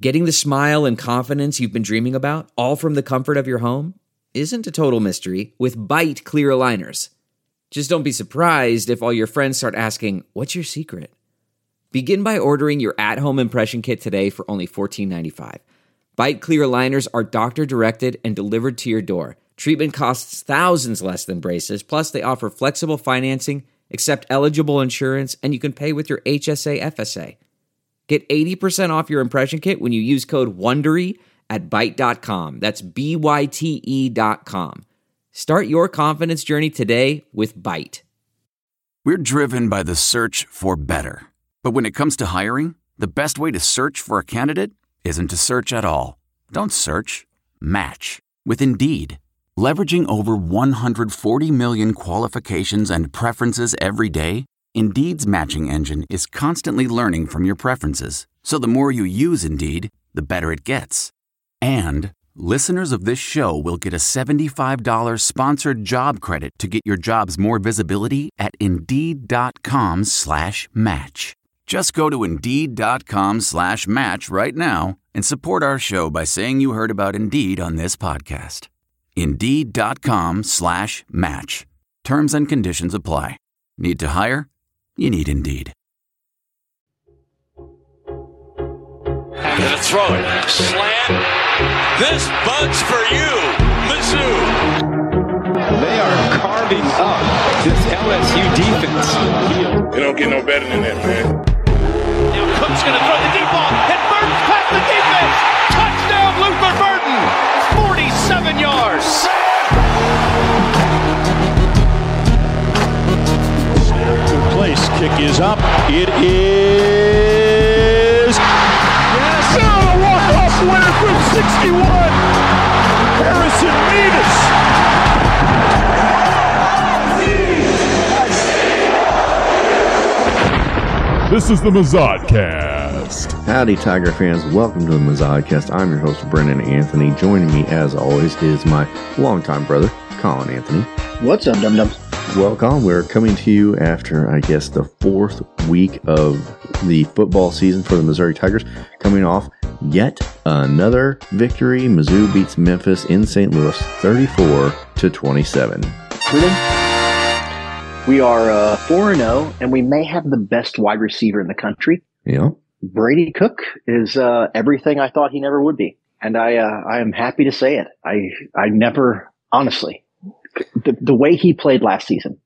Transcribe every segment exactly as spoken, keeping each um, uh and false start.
Getting the smile and confidence you've been dreaming about, all from the comfort of your home, isn't a total mystery with Byte clear aligners. Just don't be surprised if all your friends start asking, "What's your secret?" Begin by ordering your at-home impression kit today for only fourteen ninety-five. Byte clear aligners are doctor-directed and delivered to your door. Treatment costs thousands less than braces, plus they offer flexible financing, accept eligible insurance, and you can pay with your H S A F S A. Get eighty percent off your impression kit when you use code WONDERY at byte dot com. That's B Y T E dot com. Start your confidence journey today with Byte. We're driven by the search for better. But when it comes to hiring, the best way to search for a candidate isn't to search at all. Don't search. Match with Indeed. Leveraging over one hundred forty million qualifications and preferences every day, Indeed's matching engine is constantly learning from your preferences. So the more you use Indeed, the better it gets. And listeners of this show will get a seventy-five dollars sponsored job credit to get your jobs more visibility at Indeed.com slash match. Just go to Indeed.com slash match right now and support our show by saying you heard about Indeed on this podcast. Indeed.com slash match. Terms and conditions apply. Need to hire? You need Indeed. Gonna throw it. Slant. This bud's for you, Mizzou. They are carving up this L S U defense. They don't get no better than that, man. Now Cook's gonna throw the deep ball, and Burton's past the defense. Touchdown, Luther Burton. forty-seven yards. Good place. Kick is up. It is. Yes. Oh, a walk-off winner from sixty-one. Harrison Mevis. This is the Mazodcast. Howdy, Tiger fans. Welcome to the Mazodcast. I'm your host, Brendan Anthony. Joining me, as always, is my longtime brother, Colin Anthony. What's up, dum-dums? Well, Colin, we're coming to you after, I guess, the fourth week of the football season for the Missouri Tigers, coming off yet another victory. Mizzou beats Memphis in Saint Louis, thirty-four to twenty-seven. Brendan? We are uh, four and oh, and we may have the best wide receiver in the country. Yeah. Brady Cook is uh, everything I thought he never would be. And I uh, I am happy to say it. I I never, honestly, the, the way he played last season,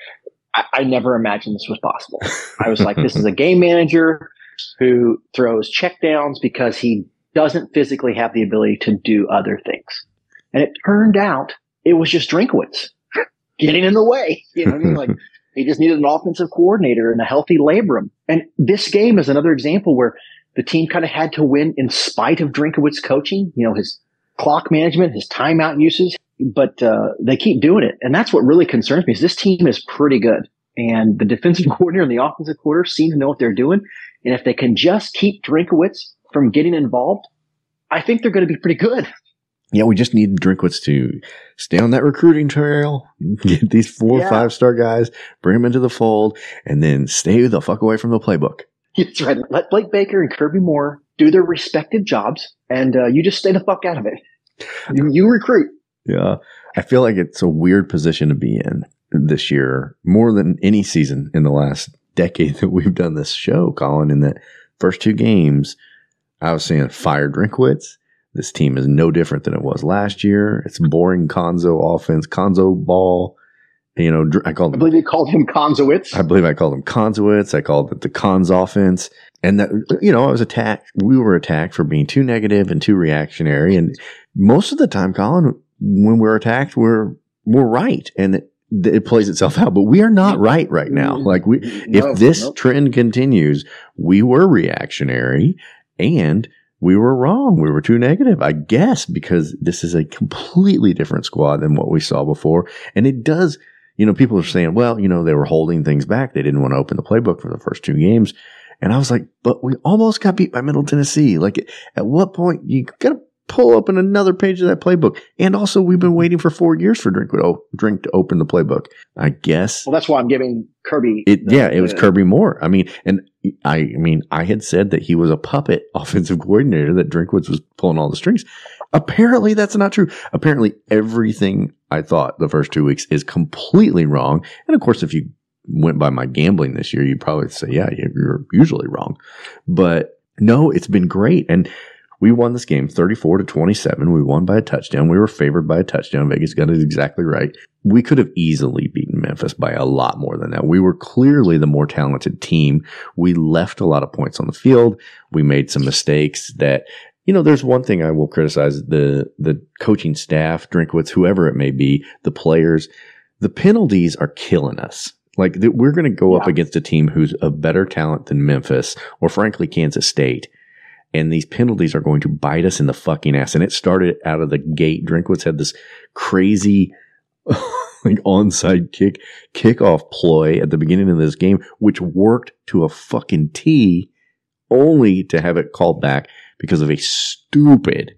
I, I never imagined this was possible. I was like, this is a game manager who throws checkdowns because he doesn't physically have the ability to do other things. And it turned out it was just Drinkwitz getting in the way. You know what I mean? Like, he just needed an offensive coordinator and a healthy labrum. And this game is another example where the team kind of had to win in spite of Drinkwitz coaching, you know, his clock management, his timeout uses, but uh, they keep doing it. And that's what really concerns me is this team is pretty good. And the defensive coordinator and the offensive coordinator seem to know what they're doing. And if they can just keep Drinkwitz from getting involved, I think they're going to be pretty good. Yeah, we just need Drinkwitz to stay on that recruiting trail, get these four yeah. or five star guys, bring them into the fold, and then stay the fuck away from the playbook. That's right. Let Blake Baker and Kirby Moore do their respective jobs, and uh, you just stay the fuck out of it. You, you recruit. Yeah. I feel like it's a weird position to be in this year, more than any season in the last decade that we've done this show, Colin. In the first two games, I was saying fire Drinkwitz. This team is no different than it was last year. It's boring Konzo offense, Konzo ball. You know, I called. I believe you called him Konzowitz. I believe I called him Konzowitz. I called it the Cons offense, and that you know I was attacked. We were attacked for being too negative and too reactionary. And most of the time, Colin, when we're attacked, we're we're right, and it, it plays itself out. But we are not right right now. Like we, no, if this nope. trend continues, we were reactionary and. We were wrong. We were too negative, I guess, because this is a completely different squad than what we saw before. And it does, you know, people are saying, well, you know, they were holding things back. They didn't want to open the playbook for the first two games. And I was like, but we almost got beat by Middle Tennessee. Like, at what point you got to pull open another page of that playbook? And also, we've been waiting for four years for Drink, Drink to open the playbook, I guess. Well, that's why I'm giving Kirby. It, the, yeah, it was the, Kirby Moore. I mean, and I mean, I had said that he was a puppet offensive coordinator, that Drinkwitz was pulling all the strings. Apparently, that's not true. Apparently, everything I thought the first two weeks is completely wrong. And of course, if you went by my gambling this year, you'd probably say, yeah, you're usually wrong. But no, it's been great. And we won this game thirty-four to twenty-seven. We won by a touchdown. We were favored by a touchdown. Vegas got it exactly right. We could have easily beaten Memphis by a lot more than that. We were clearly the more talented team. We left a lot of points on the field. We made some mistakes that, you know, there's one thing I will criticize the, the coaching staff, Drinkwitz, whoever it may be, the players. The penalties are killing us. Like, we're going to go yeah. up against a team who's a better talent than Memphis or, frankly, Kansas State. And these penalties are going to bite us in the fucking ass. And it started out of the gate. Drinkwitz had this crazy like onside kick, kickoff ploy at the beginning of this game, which worked to a fucking T, only to have it called back because of a stupid,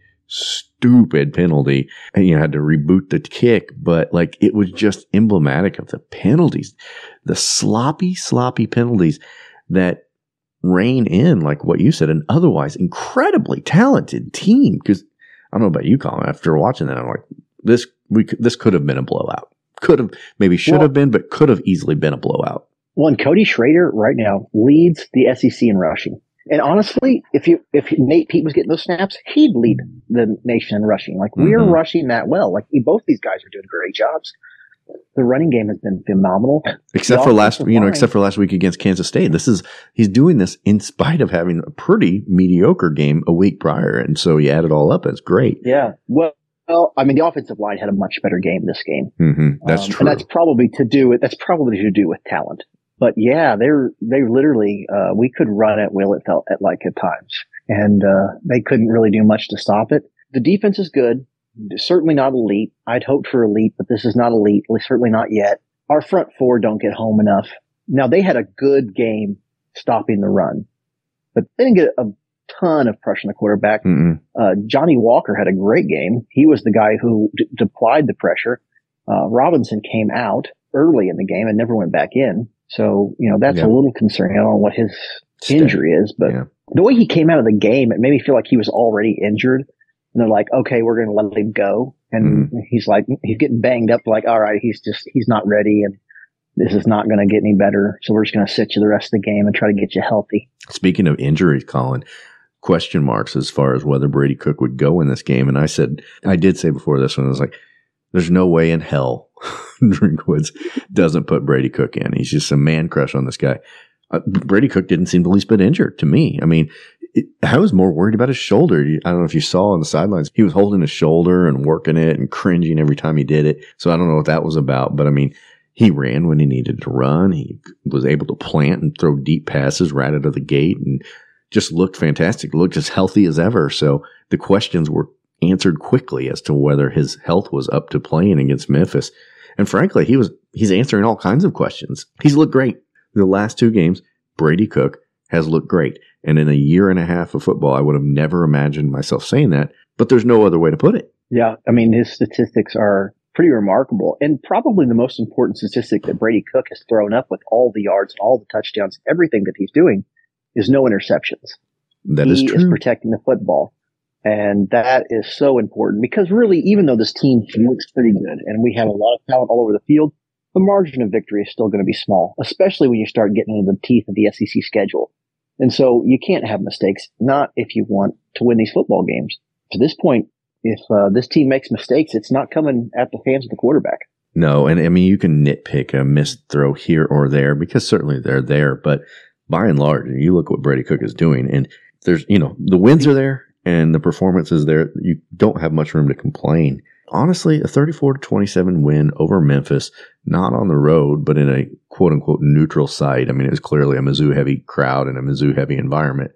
stupid penalty. And you had to reboot the kick. But like, it was just emblematic of the penalties, the sloppy, sloppy penalties that rein in, like what you said, an otherwise incredibly talented team. Because I don't know about you, Colin, after watching that, I'm like, this we could, this could have been a blowout. Could have, maybe should well, have been, but could have easily been a blowout. Well, and Cody Schrader right now leads the S E C in rushing. And honestly, if you if Nate Pete was getting those snaps, he'd lead the nation in rushing. Like, mm-hmm. we're rushing that well. Like, both these guys are doing great jobs. The running game has been phenomenal. Except for last, you know, except for last week against Kansas State. This is, he's doing this in spite of having a pretty mediocre game a week prior. And so he added all up. It's great. Yeah. Well, well, I mean, the offensive line had a much better game this game. Mm-hmm. That's um, true. And that's probably to do with, that's probably to do with talent. But yeah, they're, they literally, uh, we could run at will, it felt at like at times. And, uh, they couldn't really do much to stop it. The defense is good. Certainly not elite. I'd hoped for elite, but this is not elite. Certainly not yet. Our front four don't get home enough. Now, they had a good game stopping the run, but they didn't get a ton of pressure on the quarterback. Uh, Johnny Walker had a great game. He was the guy who d- applied the pressure. Uh, Robinson came out early in the game and never went back in. So, you know, that's yeah. a little concerning. I don't know what his Stay. injury is, but yeah. the way he came out of the game, it made me feel like he was already injured. And they're like, okay, we're going to let him go. And mm. he's like, he's getting banged up. Like, all right, he's just, he's not ready. And this is not going to get any better. So we're just going to sit you the rest of the game and try to get you healthy. Speaking of injuries, Colin, question marks as far as whether Brady Cook would go in this game. And I said, I did say before this one, I was like, there's no way in hell Drinkwitz doesn't put Brady Cook in. He's just a man crush on this guy. Uh, Brady Cook didn't seem the least bit injured to me. I mean, it, I was more worried about his shoulder. I don't know if you saw on the sidelines, he was holding his shoulder and working it and cringing every time he did it. So I don't know what that was about, but I mean, he ran when he needed to run. He was able to plant and throw deep passes right out of the gate and just looked fantastic, looked as healthy as ever. So the questions were answered quickly as to whether his health was up to playing against Memphis. And frankly, he was, he's answering all kinds of questions. He's looked great. The last two games, Brady Cook has looked great. And in a year and a half of football, I would have never imagined myself saying that, but there's no other way to put it. Yeah. I mean, his statistics are pretty remarkable, and probably the most important statistic that Brady Cook has thrown up with all the yards and all the touchdowns, everything that he's doing is no interceptions. That he is true. He is protecting the football. And that is so important because really, even though this team looks pretty good and we have a lot of talent all over the field, the margin of victory is still going to be small, especially when you start getting into the teeth of the S E C schedule. And so you can't have mistakes, not if you want to win these football games. To this point, if uh, this team makes mistakes, it's not coming at the hands of the quarterback. No, and I mean, you can nitpick a missed throw here or there because certainly they're there. But by and large, you look what Brady Cook is doing, and there's, you know, the wins are there and the performance is there. You don't have much room to complain. Honestly, a thirty-four to twenty-seven win over Memphis, not on the road, but in a quote unquote neutral site. I mean, it was clearly a Mizzou heavy crowd and a Mizzou heavy environment,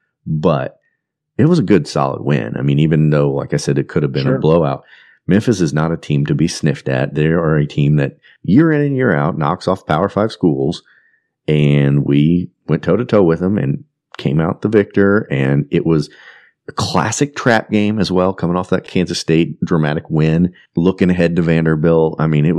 but it was a good, solid win. I mean, even though, like I said, it could have been sure. a blowout, Memphis is not a team to be sniffed at. They are a team that year in and year out knocks off Power Five schools, and we went toe to toe with them and came out the victor. And it was a classic trap game as well, coming off that Kansas State dramatic win, looking ahead to Vanderbilt. I mean, it was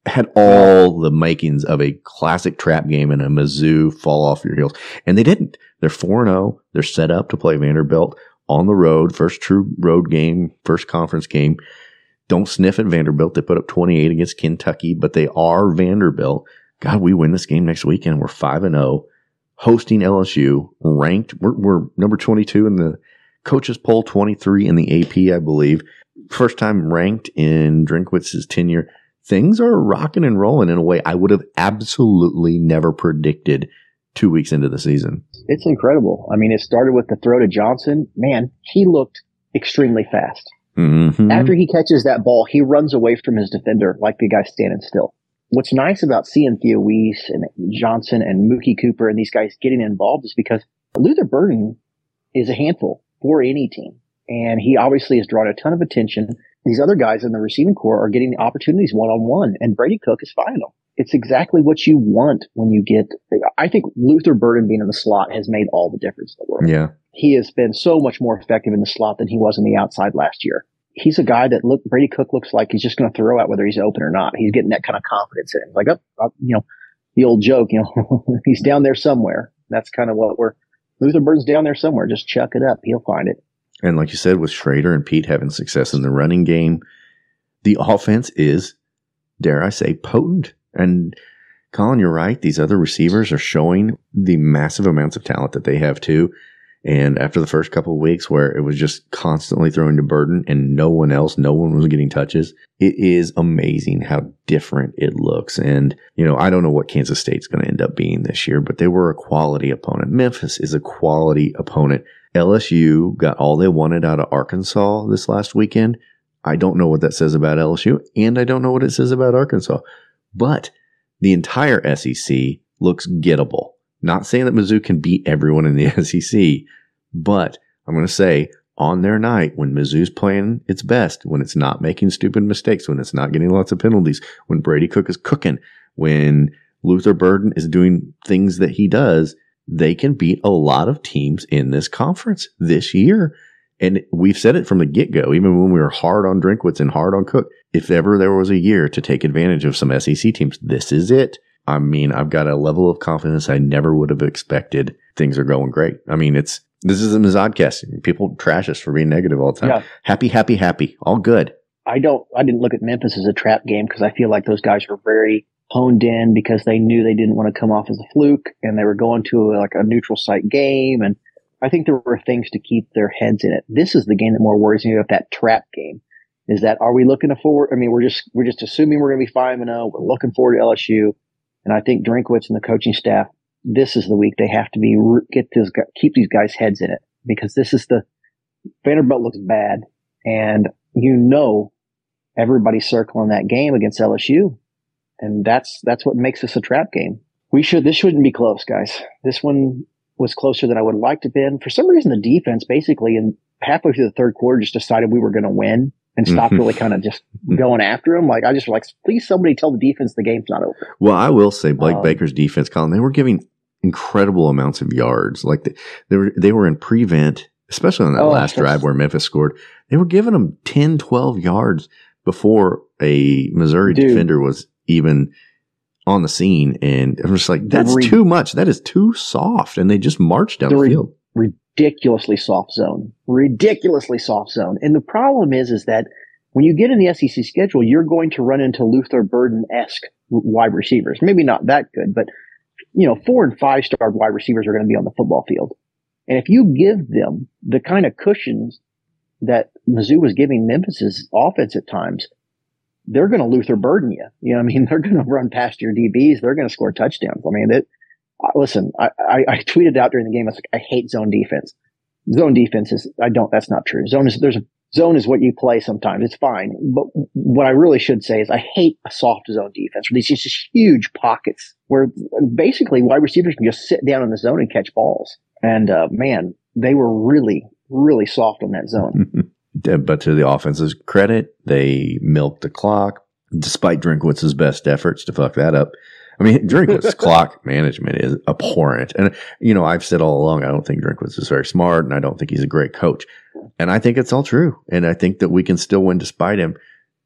had all the makings of a classic trap game and a Mizzou fall off your heels. And they didn't. They're four and oh. They're set up to play Vanderbilt on the road. First true road game, first conference game. Don't sniff at Vanderbilt. They put up twenty-eight against Kentucky, but they are Vanderbilt. God, we win this game next weekend. We're five and oh. Hosting L S U, ranked. We're, we're number twenty-two in the coaches poll, twenty-three in the A P, I believe. First time ranked in Drinkwitz's tenure. Things are rocking and rolling in a way I would have absolutely never predicted two weeks into the season. It's incredible. I mean, it started with the throw to Johnson. Man, he looked extremely fast. Mm-hmm. After he catches that ball, he runs away from his defender like the guy standing still. What's nice about seeing Theo Weiss and Johnson and Mookie Cooper and these guys getting involved is because Luther Burden is a handful for any team. And he obviously has drawn a ton of attention. These other guys in the receiving corps are getting the opportunities one-on-one, and Brady Cook is finding them. It's exactly what you want when you get – I think Luther Burden being in the slot has made all the difference in the world. Yeah. He has been so much more effective in the slot than he was in the outside last year. He's a guy that look Brady Cook looks like he's just going to throw out whether he's open or not. He's getting that kind of confidence in him. Like, oh, oh, you know, the old joke, you know, he's down there somewhere. That's kind of what we're – Luther Burden's down there somewhere. Just chuck it up. He'll find it. And like you said, with Schrader and Pete having success in the running game, the offense is, dare I say, potent. And Colin, you're right. These other receivers are showing the massive amounts of talent that they have too. And after the first couple of weeks where it was just constantly throwing to Burden and no one else, no one was getting touches, it is amazing how different it looks. And, you know, I don't know what Kansas State's going to end up being this year, but they were a quality opponent. Memphis is a quality opponent. L S U got all they wanted out of Arkansas this last weekend. I don't know what that says about L S U, and I don't know what it says about Arkansas. But the entire S E C looks gettable. Not saying that Mizzou can beat everyone in the S E C, but I'm going to say on their night when Mizzou's playing its best, when it's not making stupid mistakes, when it's not getting lots of penalties, when Brady Cook is cooking, when Luther Burden is doing things that he does, they can beat a lot of teams in this conference this year. And we've said it from the get-go, even when we were hard on Drinkwitz and hard on Cook. If ever there was a year to take advantage of some S E C teams, this is it. I mean, I've got a level of confidence I never would have expected. Things are going great. I mean, it's this is a Mazodcast. People trash us for being negative all the time. Yeah. Happy, happy, happy. All good. I don't. I didn't look at Memphis as a trap game because I feel like those guys were very honed in because they knew they didn't want to come off as a fluke and they were going to a, like a neutral site game. And I think there were things to keep their heads in it. This is the game that more worries me about that trap game. Is that are we looking forward? I mean, we're just we're just assuming we're going to be five and zero. We're looking forward to L S U. And I think Drinkwitz and the coaching staff, this is the week they have to be get this keep these guys' heads in it because this is the Vanderbilt looks bad, and you know everybody's circling that game against L S U, and that's that's what makes this a trap game. We should this shouldn't be close, guys. This one was closer than I would have liked to have been. For some reason, the defense basically in halfway through the third quarter just decided we were going to win. And stop really kind of just going after him. Like, I just like, please somebody tell the defense the game's not over. Well, I will say Blake um, Baker's defense, Colin, they were giving incredible amounts of yards. Like, they, they were they were in prevent, especially on that oh, last drive where Memphis scored. They were giving them ten, twelve yards before a Missouri dude, defender was even on the scene. And I'm just like, that's re- too much. That is too soft. And they just marched down the, the field. Re- ridiculously soft zone, ridiculously soft zone. And the problem is, is that when you get in the S E C schedule, you're going to run into Luther Burden-esque wide receivers. Maybe not that good, but you know, four and five star wide receivers are going to be on the football field. And if you give them the kind of cushions that Mizzou was giving Memphis's offense at times, they're going to Luther Burden you. You know what I mean? They're going to run past your D Bs. They're going to score touchdowns. I mean, it, Listen, I, I, I tweeted out during the game. I was like, I hate zone defense. Zone defense is, I don't, that's not true. Zone is, there's a zone is what you play sometimes. It's fine. But what I really should say is I hate a soft zone defense where these just huge pockets where basically wide receivers can just sit down in the zone and catch balls. And, uh, man, they were really, really soft on that zone. But to the offense's credit, they milked the clock despite Drinkwitz's best efforts to fuck that up. I mean, Drinkwitz's clock management is abhorrent. And, you know, I've said all along, I don't think Drinkwitz is very smart, and I don't think he's a great coach. And I think it's all true. And I think that we can still win despite him.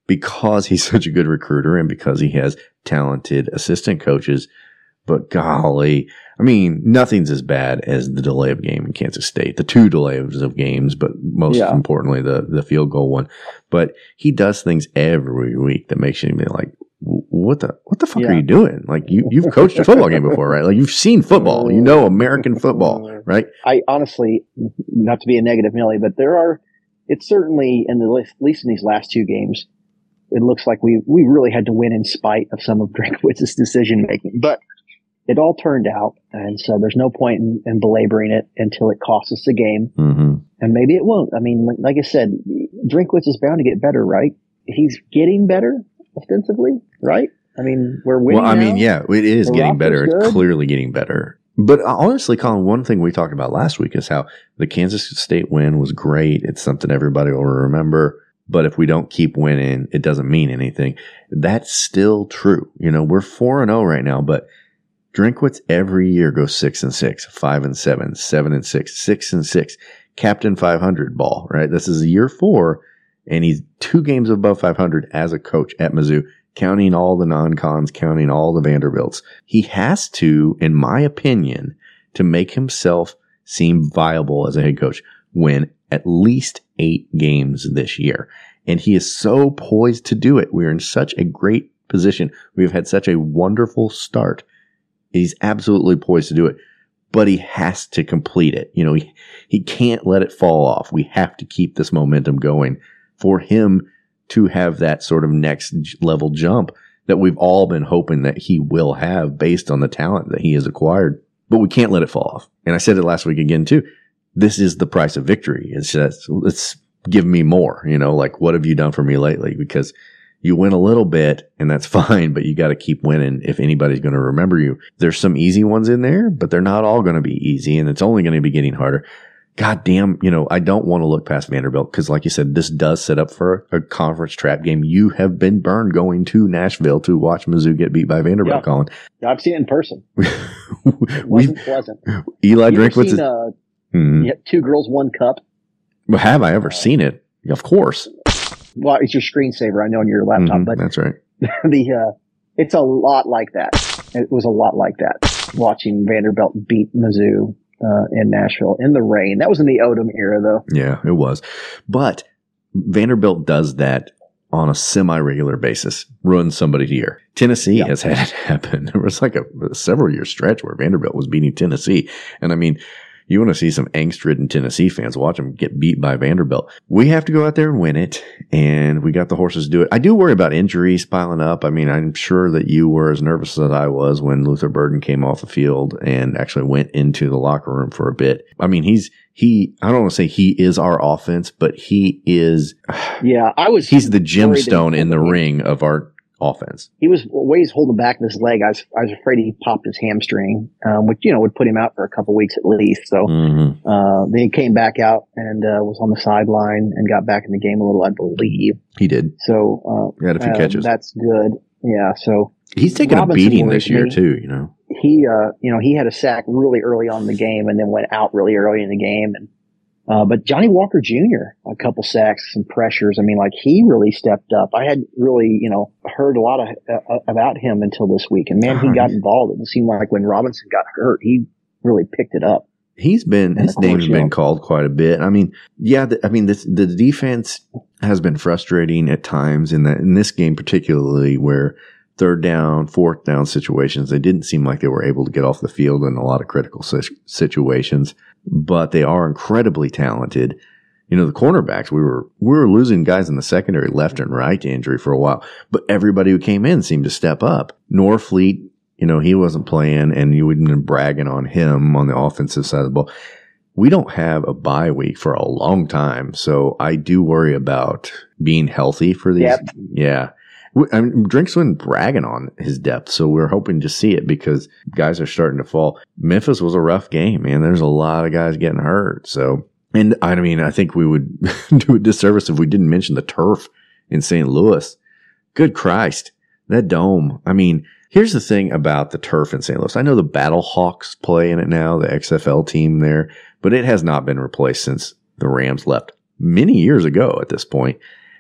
because he's such a good recruiter and because he has talented assistant coaches. But golly, I mean, nothing's as bad as the delay of game in Kansas State, the two delays of games, but most yeah. importantly, the, the field goal one. But he does things every week that makes you be like, what the what the fuck yeah. are you doing? Like, you, you've coached a football game before, right? Like, you've seen football. You know American football, right? I honestly, not to be a negative Millie, but there are, it's certainly, in the, at least in these last two games, it looks like we, we really had to win in spite of some of Drinkwitz's decision making. But it all turned out, and so there's no point in, in belaboring it until it costs us a game. Mm-hmm. And maybe it won't. I mean, like I said, Drinkwitz is bound to get better, right? He's getting better ostensibly, right? I mean, we're winning. Well, I now. mean, yeah, it is The getting better. roster's It's good. clearly getting better. But honestly, Colin, one thing we talked about last week is how the Kansas State win was great. It's something everybody will remember. But if we don't keep winning, it doesn't mean anything. That's still true. You know, we're four and oh right now, but Drinkwitz every year goes six and six, five and seven, seven and six, six and six. Captain five hundred ball, right? This is year four, and he's two games above five hundred as a coach at Mizzou, counting all the non-cons, counting all the Vanderbilts. He has to, in my opinion, to make himself seem viable as a head coach, win at least eight games this year. And he is so poised to do it. We're in such a great position. We've had such a wonderful start. He's absolutely poised to do it, but he has to complete it. You know, he, he can't let it fall off. We have to keep this momentum going for him to have that sort of next level jump that we've all been hoping that he will have based on the talent that he has acquired. But we can't let it fall off. And I said it last week again, too. This is the price of victory. It's just, let's give me more, you know, like, what have you done for me lately? Because you win a little bit and that's fine, but you got to keep winning if anybody's going to remember you. There's some easy ones in there, but they're not all going to be easy, and it's only going to be getting harder. God damn, you know, I don't want to look past Vanderbilt because, like you said, this does set up for a conference trap game. You have been burned going to Nashville to watch Mizzou get beat by Vanderbilt, Yeah. Colin. I've seen it in person. It We've, wasn't pleasant. Eli You ever Drinkwitz seen, is. uh, Hmm. you have two girls, one cup? Well, have I ever seen it? Of course. Well, it's your screensaver, I know, on your laptop, Mhm, but that's right. the uh, it's a lot like that. It was a lot like that. Watching Vanderbilt beat Mizzou uh, in Nashville in the rain. That was in the Odom era, though. Yeah, it was. But Vanderbilt does that on a semi-regular basis, ruins somebody's year. Tennessee Yeah. has had it happen. There was like a, a several-year stretch where Vanderbilt was beating Tennessee. And I mean, you want to see some angst-ridden Tennessee fans, watch them get beat by Vanderbilt. We have to go out there and win it, and we got the horses to do it. I do worry about injuries piling up. I mean, I'm sure that you were as nervous as I was when Luther Burden came off the field and actually went into the locker room for a bit. I mean, he's he. I don't want to say he is our offense, but he is. Yeah, I was. He's the worried that gemstone he- in the ring of our offense. He was ways holding back his leg. I was, I was afraid he popped his hamstring, um, which, you know, would put him out for a couple weeks at least. So, Mm-hmm. uh, then he came back out and, uh, was on the sideline and got back in the game a little, I believe. He did. So, uh, He had a few uh, catches. That's good. Yeah. So He's taken a Robinson beating worries this year me. too. You know. he, uh, you know, he had a sack really early on in the game and then went out really early in the game. And, uh, but Johnny Walker Junior, a couple sacks, some pressures. I mean, like, he really stepped up. I had really, you know, heard a lot of, uh, about him until this week. And man, he got involved. It seemed like when Robinson got hurt, he really picked it up. He's been, And his of course, name's you been know- called quite a bit. I mean, yeah, the, I mean, this, the defense has been frustrating at times in that, in this game particularly, where third down, fourth down situations, they didn't seem like they were able to get off the field in a lot of critical si- situations, but they are incredibly talented. You know, the cornerbacks, we were, we were losing guys in the secondary left and right to injury for a while, but everybody who came in seemed to step up. Norfleet, you know, he wasn't playing, and you wouldn't have been bragging on him on the offensive side of the ball. We don't have a bye week for a long time, so I do worry about being healthy for these. Yep. Yeah. We- I mean, Drink's been bragging on his depth, so we're hoping to see it because guys are starting to fall. Memphis was a rough game, man. There's a lot of guys getting hurt. So, and I mean, I think we would do a disservice if we didn't mention the turf in Saint Louis. Good Christ. That dome. I mean, here's the thing about the turf in Saint Louis. I know the Battlehawks play in it now, the X F L team there, but it has not been replaced since the Rams left many years ago at this point.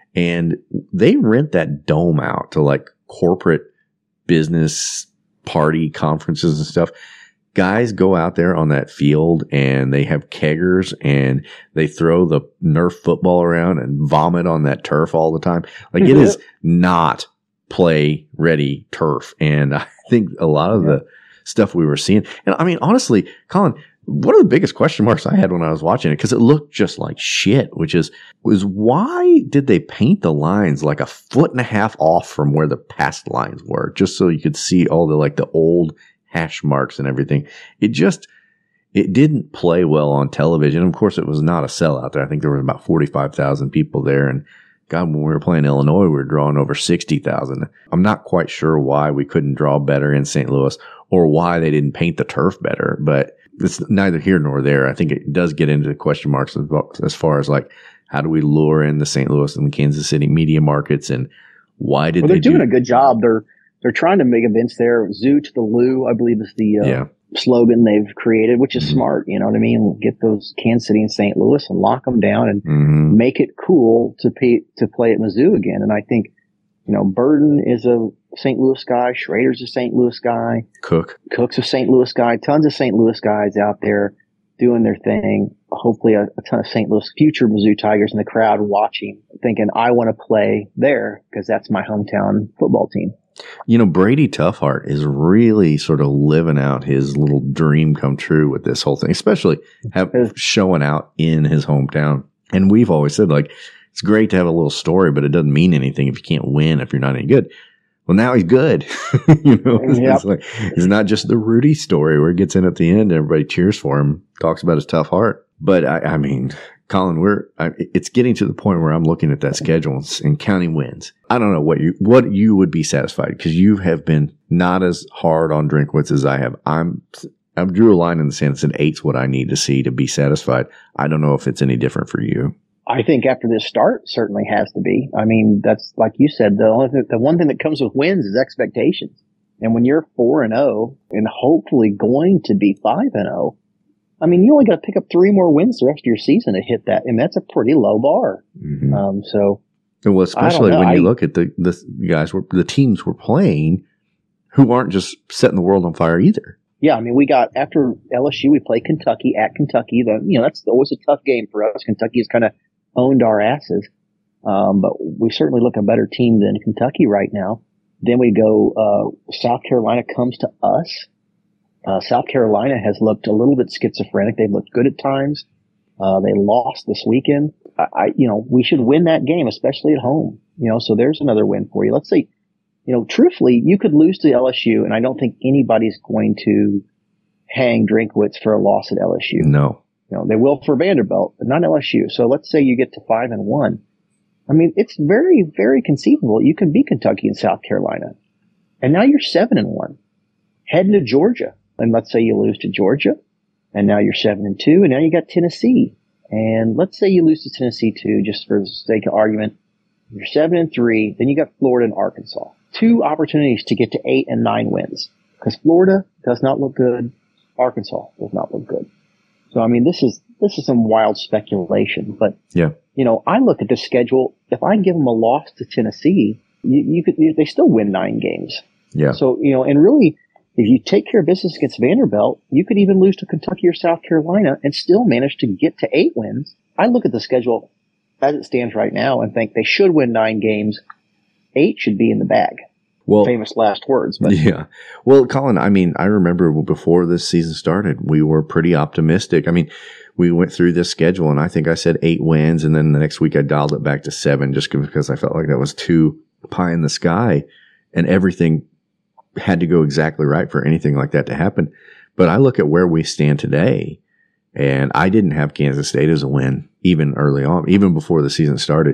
And they rent that dome out to like corporate business party conferences and stuff. Guys go out there on that field and they have keggers and they throw the Nerf football around and vomit on that turf all the time. Like it is not play ready turf. And I think a lot of yeah. the stuff we were seeing, and I mean, honestly, Colin, one of the biggest question marks I had when I was watching it, because it looked just like shit, which is, was why did they paint the lines like a foot and a half off from where the past lines were, just so you could see all the, like the old hash marks and everything? It just, it didn't play well on television. Of course, it was not a sellout there. I think there was about forty-five thousand people there. And God, when we were playing Illinois, we were drawing over sixty thousand. I'm not quite sure why we couldn't draw better in Saint Louis or why they didn't paint the turf better, but it's neither here nor there. I think it does get into the question marks as far as like, how do we lure in the Saint Louis and the Kansas City media markets, and why did well, they they're do doing a good job. They're, They're trying to make events there. Zoo to the Lou, I believe, is the uh, yeah. slogan they've created, which is mm-hmm. smart. You know what I mean? We'll get those Kansas City and Saint Louis and lock them down and mm-hmm. make it cool to pay, to play at Mizzou again. And I think, you know, Burden is a Saint Louis guy. Schrader's a Saint Louis guy. Cook. Cook's a Saint Louis guy. Tons of Saint Louis guys out there doing their thing. Hopefully a, a ton of Saint Louis future Mizzou Tigers in the crowd watching, thinking, I want to play there because that's my hometown football team. You know, Brady Toughheart is really sort of living out his little dream come true with this whole thing, especially have, showing out in his hometown. And we've always said, like, it's great to have a little story, but it doesn't mean anything if you can't win, if you're not any good. Well, now he's good. you know, it's, yep. it's like, it's not just the Rudy story where he gets in at the end, everybody cheers for him, talks about his tough heart. But I, I mean, Colin, we're I, it's getting to the point where I'm looking at that schedule and, and counting wins. I don't know what you what you would be satisfied, because you have been not as hard on Drinkwitz as I have. I'm I drew a line in the sand and said eight's what I need to see to be satisfied. I don't know if it's any different for you. I think after this start, certainly has to be. I mean, that's like you said. The only th- the one thing that comes with wins is expectations. And when you're four and zero, and hopefully going to be five and zero. I mean, you only got to pick up three more wins the rest of your season to hit that, and that's a pretty low bar. Mm-hmm. Um, so, well, especially when you I, look at the the guys, the teams we're playing, who aren't just setting the world on fire either. Yeah, I mean, we got after L S U, we play Kentucky at Kentucky. The you know that's always a tough game for us. Kentucky's kind of owned our asses, um, but we certainly look a better team than Kentucky right now. Then we go. Uh, South Carolina comes to us. Uh, South Carolina has looked a little bit schizophrenic. They've looked good at times. Uh, they lost this weekend. I, I, you know, we should win that game, especially at home. You know, so there's another win for you. Let's say, you know, truthfully, you could lose to L S U, and I don't think anybody's going to hang Drinkwitz for a loss at L S U. No. You know, they will for Vanderbilt, but not L S U. So let's say you get to five and one. I mean, it's very, very conceivable. You can beat Kentucky and South Carolina. And now you're seven and one. Heading to Georgia. And let's say you lose to Georgia, and now you're seven and two, and now you got Tennessee. And let's say you lose to Tennessee too, just for the sake of argument. You're seven and three, then you got Florida and Arkansas. Two opportunities to get to eight and nine wins. Because Florida does not look good. Arkansas does not look good. So I mean, this is this is some wild speculation. But yeah, you know, I look at the schedule. If I give them a loss to Tennessee, you, you could they still win nine games. Yeah. So you know, and really, if you take care of business against Vanderbilt, you could even lose to Kentucky or South Carolina and still manage to get to eight wins. I look at the schedule as it stands right now and think they should win nine games. Eight should be in the bag. Well, famous last words. But. Yeah. Well, Colin, I mean, I remember before this season started, we were pretty optimistic. I mean, we went through this schedule, and I think I said eight wins, and then the next week I dialed it back to seven just because I felt like that was too pie in the sky, and everything had to go exactly right for anything like that to happen. But I look at where we stand today, and I didn't have Kansas State as a win even early on, even before the season started.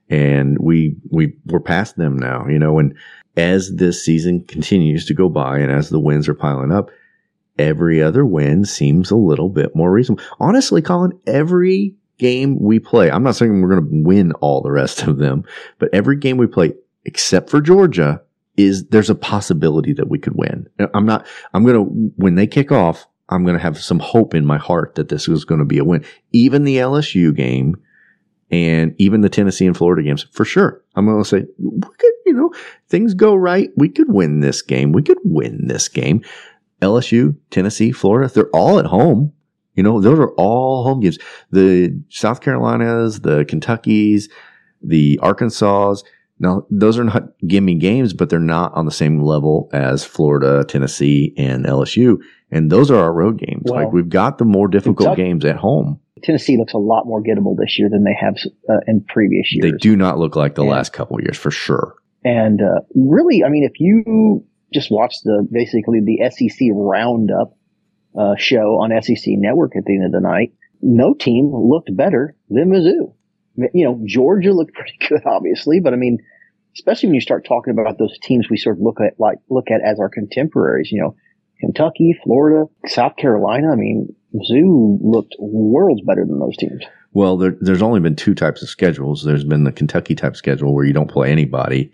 And we, we we're past them now, you know, and as this season continues to go by and as the wins are piling up, every other win seems a little bit more reasonable. Honestly, Colin, every game we play, I'm not saying we're going to win all the rest of them, but every game we play, except for Georgia, is there's a possibility that we could win. I'm not, I'm going to, when they kick off, I'm going to have some hope in my heart that this is going to be a win. Even the L S U game, And even the Tennessee and Florida games, for sure. I'm going to say, we could, you know, things go right. We could win this game. We could win this game. L S U, Tennessee, Florida, they're all at home. You know, those are all home games. The South Carolinas, the Kentuckys, the Arkansas. Now, those are not gimme games, but they're not on the same level as Florida, Tennessee, and L S U. And those are our road games. Well, like we've got the more difficult Kentucky, games at home. Tennessee looks a lot more gettable this year than they have uh, in previous years. They do not look like the and, last couple of years, for sure. And uh, really, I mean, if you just watch the basically the S E C Roundup uh, show on S E C Network at the end of the night, no team looked better than Mizzou. You know, Georgia looked pretty good, obviously, but I mean, especially when you start talking about those teams we sort of look at like look at as our contemporaries, you know, Kentucky, Florida, South Carolina. I mean, Mizzou looked worlds better than those teams. Well, there, there's only been two types of schedules. There's been the Kentucky type schedule where you don't play anybody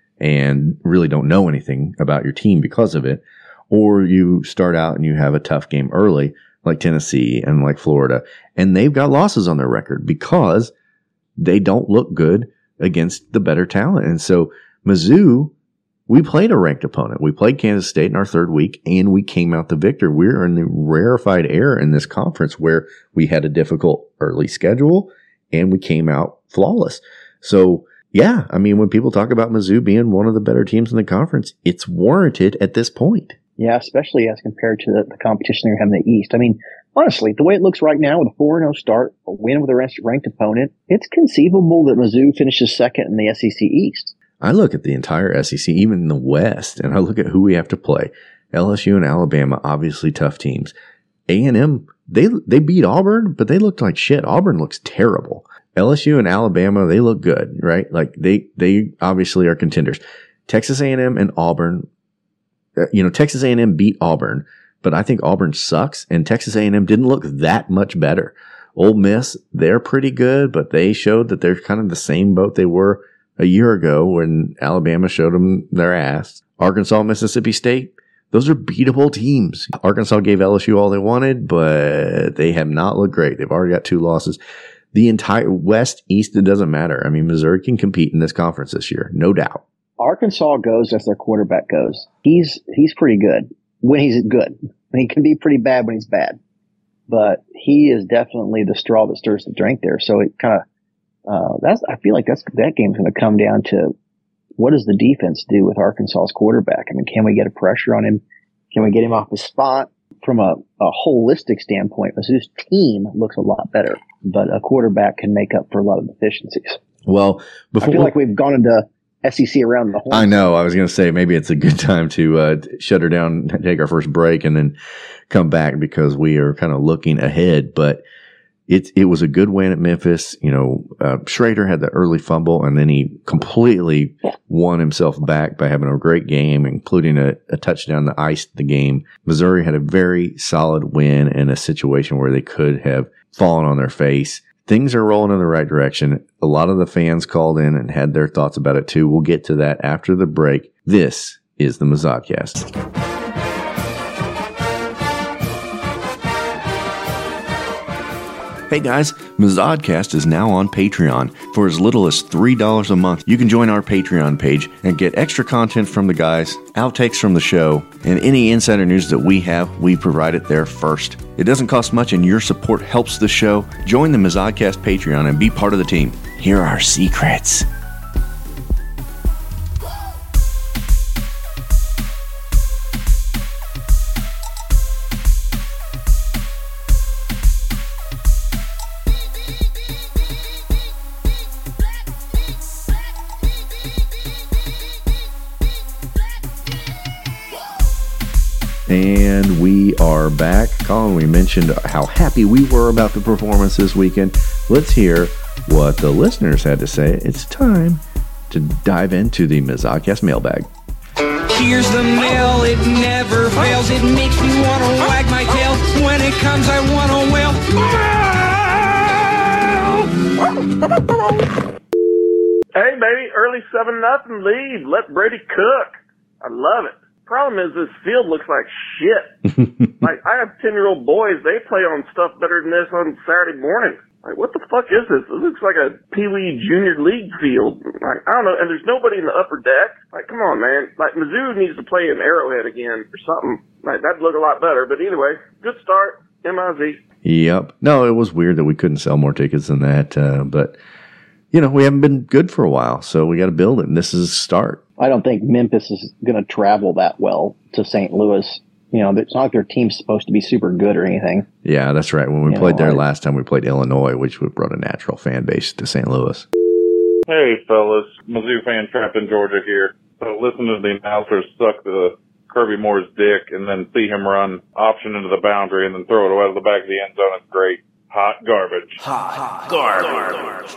and really don't know anything about your team because of it, or you start out and you have a tough game early, like Tennessee and like Florida, and they've got losses on their record because they don't look good against the better talent. And so Mizzou, we played a ranked opponent. We played Kansas State in our third week, and we came out the victor. We're in the rarefied air in this conference where we had a difficult early schedule, and we came out flawless. So, yeah, I mean, when people talk about Mizzou being one of the better teams in the conference, it's warranted at this point. Yeah, especially as compared to the, the competition they have in the East. I mean, honestly, the way it looks right now with a four and oh start, a win with a ranked opponent, it's conceivable that Mizzou finishes second in the S E C East. I look at the entire S E C, even in the West, and I look at who we have to play. L S U and Alabama, obviously tough teams. A and M, they they beat Auburn, but they looked like shit. Auburn looks terrible. L S U and Alabama, they look good, right? Like they they obviously are contenders. Texas A and M and Auburn, you know, Texas A and M beat Auburn, but I think Auburn sucks, and Texas A and M didn't look that much better. Ole Miss, they're pretty good, but they showed that they're kind of the same boat they were a year ago when Alabama showed them their ass. Arkansas, Mississippi State, those are beatable teams. Arkansas gave L S U all they wanted, but they have not looked great. They've already got two losses. The entire West, East, it doesn't matter. I mean, Missouri can compete in this conference this year, no doubt. Arkansas goes as their quarterback goes. He's he's pretty good when he's good. He can be pretty bad when he's bad. But he is definitely the straw that stirs the drink there. So it kind of Uh, that's, I feel like that's, that game's going to come down to what does the defense do with Arkansas's quarterback? I mean, can we get a pressure on him? Can we get him off his spot? From a, a holistic standpoint, Mizzou's team looks a lot better, but a quarterback can make up for a lot of deficiencies. Well, before I feel like we've gone into S E C around the horn. I know. I was going to say maybe it's a good time to uh, shut her down, take our first break, and then come back because we are kind of looking ahead, but It it was a good win at Memphis. You know, uh, Schrader had the early fumble, and then he completely won himself back by having a great game, including a, a touchdown that iced the game. Missouri had a very solid win in a situation where they could have fallen on their face. Things are rolling in the right direction. A lot of the fans called in and had their thoughts about it too. We'll get to that after the break. This is the Mazodcast. Hey guys, Mazodcast is now on Patreon. For as little as three dollars a month, you can join our Patreon page and get extra content from the guys, outtakes from the show, and any insider news that we have, we provide it there first. It doesn't cost much and your support helps the show. Join the Mazodcast Patreon and be part of the team. Here are our secrets. And we are back. Colin, we mentioned how happy we were about the performance this weekend. Let's hear what the listeners had to say. It's time to dive into the Mazodcast mailbag. Here's the mail, it never fails. It makes me want to wag my tail. When it comes, I want to wail. Hey, baby, early seven nothing lead. Let Brady cook. I love it. Problem is, this field looks like shit. Like, I have ten-year-old boys. They play on stuff better than this on Saturday morning. Like, what the fuck is this? It looks like a Pee Wee Junior League field. Like, I don't know, and there's nobody in the upper deck. Like, come on, man. Like, Mizzou needs to play in Arrowhead again or something. Like, that'd look a lot better. But anyway, good start. M I Z. Yep. No, it was weird that we couldn't sell more tickets than that. Uh, but, you know, we haven't been good for a while, so we got to build it, and this is a start. I don't think Memphis is going to travel that well to Saint Louis. You know, it's not like their team's supposed to be super good or anything. Yeah, that's right. When we you played know, there I, last time, we played Illinois, which brought a natural fan base to Saint Louis. Hey, fellas. Mizzou fan trapped in Georgia here. So listen to the announcers suck the Kirby Moore's dick and then see him run option into the boundary and then throw it out of the back of the end zone. It's great. Hot garbage. Hot, hot garbage.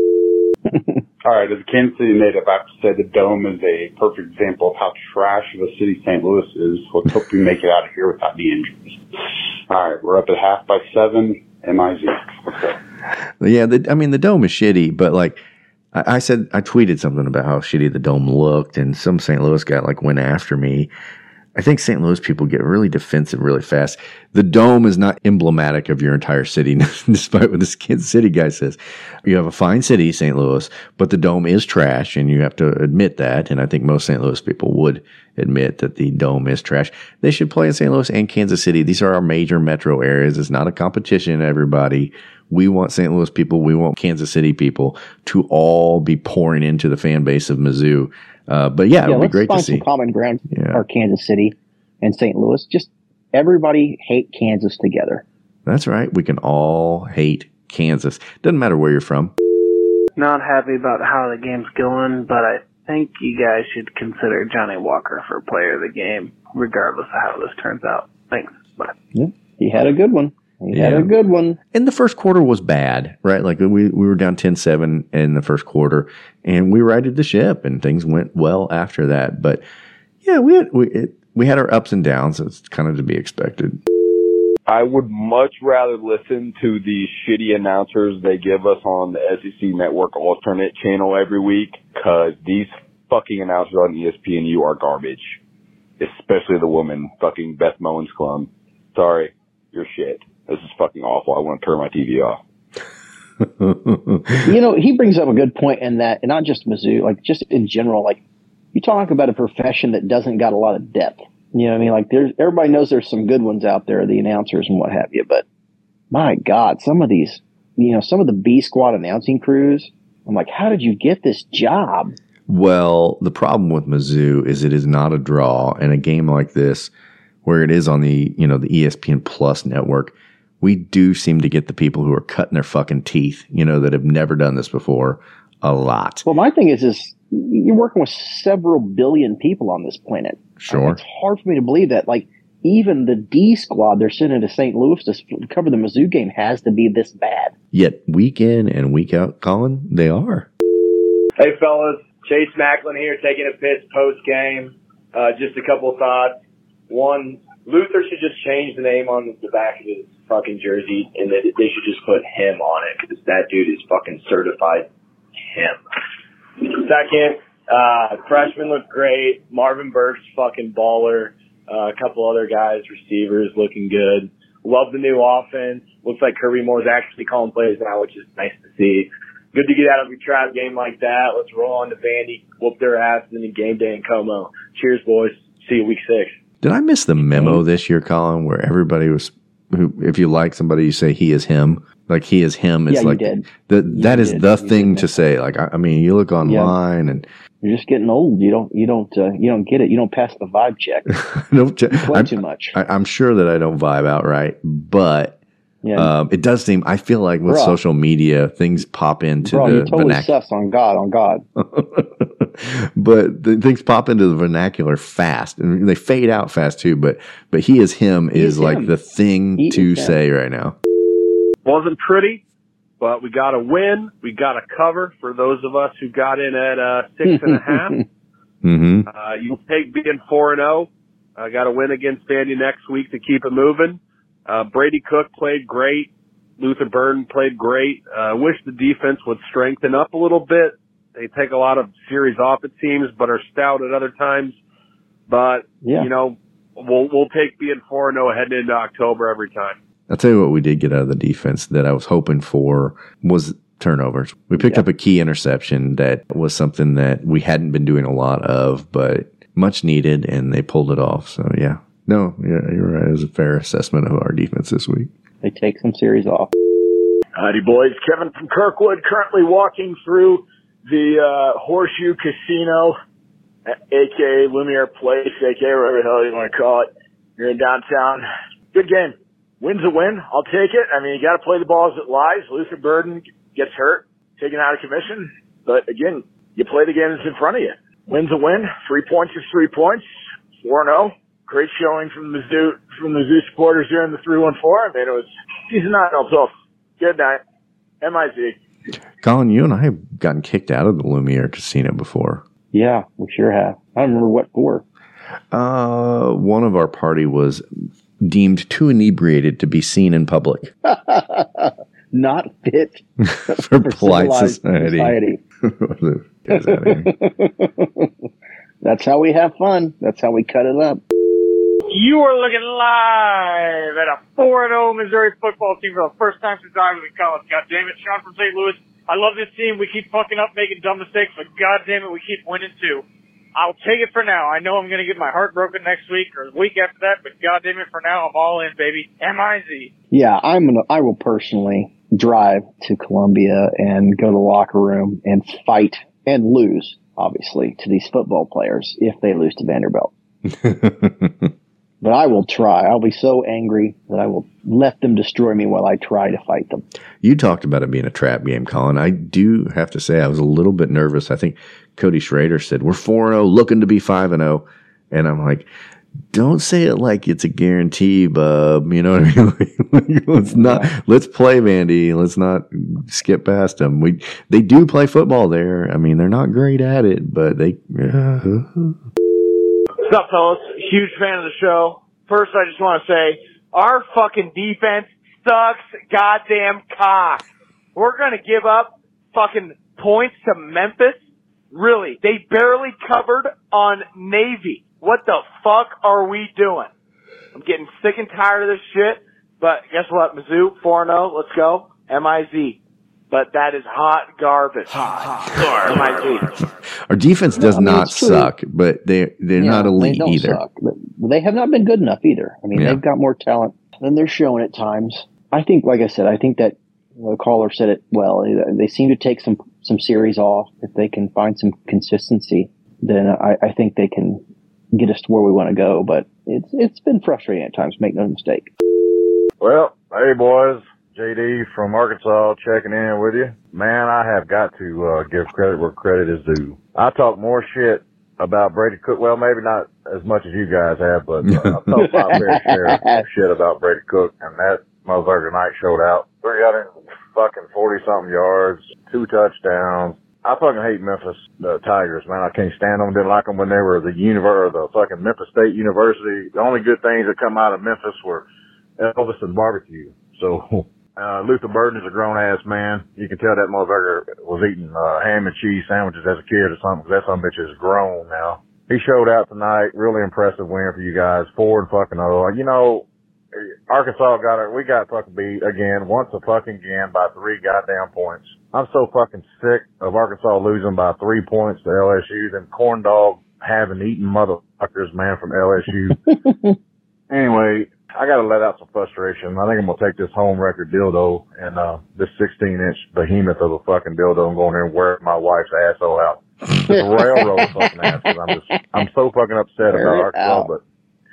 All right, as a Kansas City native, I have to say the Dome is a perfect example of how trash of a city Saint Louis is. Let's hope we make it out of here without any injuries. All right, we're up at half by seven. M I Z. Let's go. Yeah, the, I mean, the Dome is shitty, but like I, I said, I tweeted something about how shitty the Dome looked, and some Saint Louis guy like went after me. I think Saint Louis people get really defensive really fast. The Dome is not emblematic of your entire city, despite what this Kansas City guy says. You have a fine city, Saint Louis, but the Dome is trash, and you have to admit that. And I think most Saint Louis people would admit that the Dome is trash. They should play in Saint Louis and Kansas City. These are our major metro areas. It's not a competition, everybody. We want Saint Louis people, we want Kansas City people to all be pouring into the fan base of Mizzou. Uh, but yeah, yeah, it would be great to see. Let's find some common ground yeah. for Kansas City and Saint Louis. Just everybody hate Kansas together. That's right. We can all hate Kansas. Doesn't matter where you're from. Not happy about how the game's going, but I think you guys should consider Johnny Walker for player of the game, regardless of how this turns out. Thanks. Bye. Yeah, he had a good one. He yeah. had a good one. And the first quarter was bad, right? Like we, we were down ten seven in the first quarter, and we righted the ship, and things went well after that. But yeah, we had, we, it, we had our ups and downs. So it's kind of to be expected. I would much rather listen to the shitty announcers they give us on the S E C Network alternate channel every week, because these fucking announcers on E S P N U are garbage. Especially the woman, fucking Beth Mowins-Klum. Sorry, you're shit. This is fucking awful. I want to turn my T V off. You know, he brings up a good point in that, and not just Mizzou, like just in general, like you talk about a profession that doesn't got a lot of depth. You know what I mean? Like there's, everybody knows there's some good ones out there, the announcers and what have you, but my God, some of these, you know, some of the B squad announcing crews, I'm like, how did you get this job? Well, the problem with Mizzou is it is not a draw, and a game like this, where it is on the, you know, the E S P N Plus network, we do seem to get the people who are cutting their fucking teeth, you know, that have never done this before, a lot. Well, my thing is, is you're working with several billion people on this planet. Sure. I mean, it's hard for me to believe that, like, even the D squad they're sending to Saint Louis to cover the Mizzou game has to be this bad. Yet, week in and week out, Colin, they are. Hey, fellas. Chase Macklin here, taking a piss post-game. Uh, just a couple of thoughts. One, Luther should just change the name on the back of his fucking jersey, and they, they should just put him on it, because that dude is fucking certified him. Second, uh, freshman looked great. Marvin Burks, fucking baller. Uh, a couple other guys, receivers, looking good. Love the new offense. Looks like Kirby Moore's actually calling plays now, which is nice to see. Good to get out of a trap game like that. Let's roll on to Vandy, whoop their ass in the game day in Como. Cheers, boys. See you week six. Did I miss the memo this year, Colin, where everybody was, who, if you like somebody, you say he is him? Like he is him. It's yeah, like you did. The, you that is did. the you thing did. to say. Like, I, I mean, you look online yeah. and you're just getting old. You don't, you don't, uh, you don't get it. You don't pass the vibe check. don't check. Play I'm, too much. I, I'm sure that I don't vibe out right, but yeah. um, it does seem. I feel like with Bruh. social media, things pop into Bro, the you're totally vernacular. sus on God, on God. But the things pop into the vernacular fast, and they fade out fast too. But but he is him he is, is like him. the thing he to say right now. Wasn't pretty. But we got to win. We got to cover for those of us who got in at uh, six and a half. mm-hmm. uh, you take being four and zero. I got to win against Vandy next week to keep it moving. Uh, Brady Cook played great. Luther Burden played great. I uh, wish the defense would strengthen up a little bit. They take a lot of series off, it seems, but are stout at other times. But yeah. you know, we'll we'll take being four and zero heading into October every time. I'll tell you what we did get out of the defense that I was hoping for was turnovers. We picked Yeah. up a key interception that was something that we hadn't been doing a lot of, but much needed, and they pulled it off. So, yeah. No, yeah, you're right. It was a fair assessment of our defense this week. They take some series off. Howdy, boys. Kevin from Kirkwood, currently walking through the uh, Horseshoe Casino, a k a. Lumiere Place, a k a whatever the hell you want to call it. You're in downtown. Good game. Win's a win. I'll take it. I mean, you got to play the ball as it lies. Luther Burden gets hurt, taken out of commission. But, again, you play the game that's in front of you. Win's a win. Three points is three points. four and oh. Great showing from the Zoo, from the Zoo supporters here in the three one four. I mean, it was season nine. So, good night. M I Z. Colin, you and I have gotten kicked out of the Lumiere Casino before. Yeah, we sure have. I don't remember what for. Uh, one of our party was deemed too inebriated to be seen in public. Not fit for, for polite civilized society. society. That's how we have fun. That's how we cut it up. You are looking live at a four and oh Missouri football team for the first time since I was in college. God damn it, Sean from Saint Louis. I love this team. We keep fucking up, making dumb mistakes, but god damn it, we keep winning too. I'll take it for now. I know I'm going to get my heart broken next week or the week after that, but god damn it, for now, I'm all in, baby. M I Z. Yeah, I'm gonna. I will personally drive to Columbia and go to the locker room and fight and lose, obviously, to these football players if they lose to Vanderbilt. But I will try. I'll be so angry that I will let them destroy me while I try to fight them. You talked about it being a trap game, Colin. I do have to say I was a little bit nervous. I think Cody Schrader said, we're four and oh, looking to be five and oh. And I'm like, don't say it like it's a guarantee, bub. You know what I mean? let's not. Let's play, Vandy. Let's not skip past them. We They do play football there. I mean, they're not great at it, but they... Uh, What's up, fellas? Huge fan of the show. First, I just want to say, our fucking defense sucks goddamn cock. We're going to give up fucking points to Memphis? Really? They barely covered on Navy. What the fuck are we doing? I'm getting sick and tired of this shit, but guess what? Mizzou, four and oh, let's go. M I Z. But that is hot garbage. Hot garbage. M I Z. Our defense does No, I mean, not it's true. suck, but they, they're Yeah, not elite they don't either. suck, but they have not been good enough either. I mean, Yeah. they've got more talent than they're showing at times. I think, like I said, I think that the caller said it well. They seem to take some, some series off. If they can find some consistency, then I, I think they can get us to where we want to go. But it's it's been frustrating at times, make no mistake. Well, hey boys, J D from Arkansas checking in with you. Man, I have got to uh, give credit where credit is due. I talk more shit about Brady Cook. Well, maybe not as much as you guys have, but uh, I've talked my fair share of shit about Brady Cook, and that motherfucker tonight showed out. three hundred fucking forty something yards, two touchdowns. I fucking hate Memphis the Tigers, man. I can't stand them. Didn't like them when they were the univer, the fucking Memphis State University. The only good things that come out of Memphis were Elvis and barbecue. So, uh, Luther Burden is a grown ass man. You can tell that motherfucker was eating, uh, ham and cheese sandwiches as a kid or something, 'cause that son of a bitch is grown now. He showed out tonight. Really impressive win for you guys. Four and fucking oh. You know, Arkansas got it. We got fucking beat again, once a fucking again by three goddamn points. I'm so fucking sick of Arkansas losing by three points to L S U. Them corn dog having eaten motherfuckers, man, from L S U. Anyway, I gotta let out some frustration. I think I'm gonna take this home record dildo and, uh, this sixteen inch behemoth of a fucking dildo and go in there and wear my wife's asshole out. Just railroad fucking ass. 'Cause I'm just, I'm so fucking upset about Arkansas, but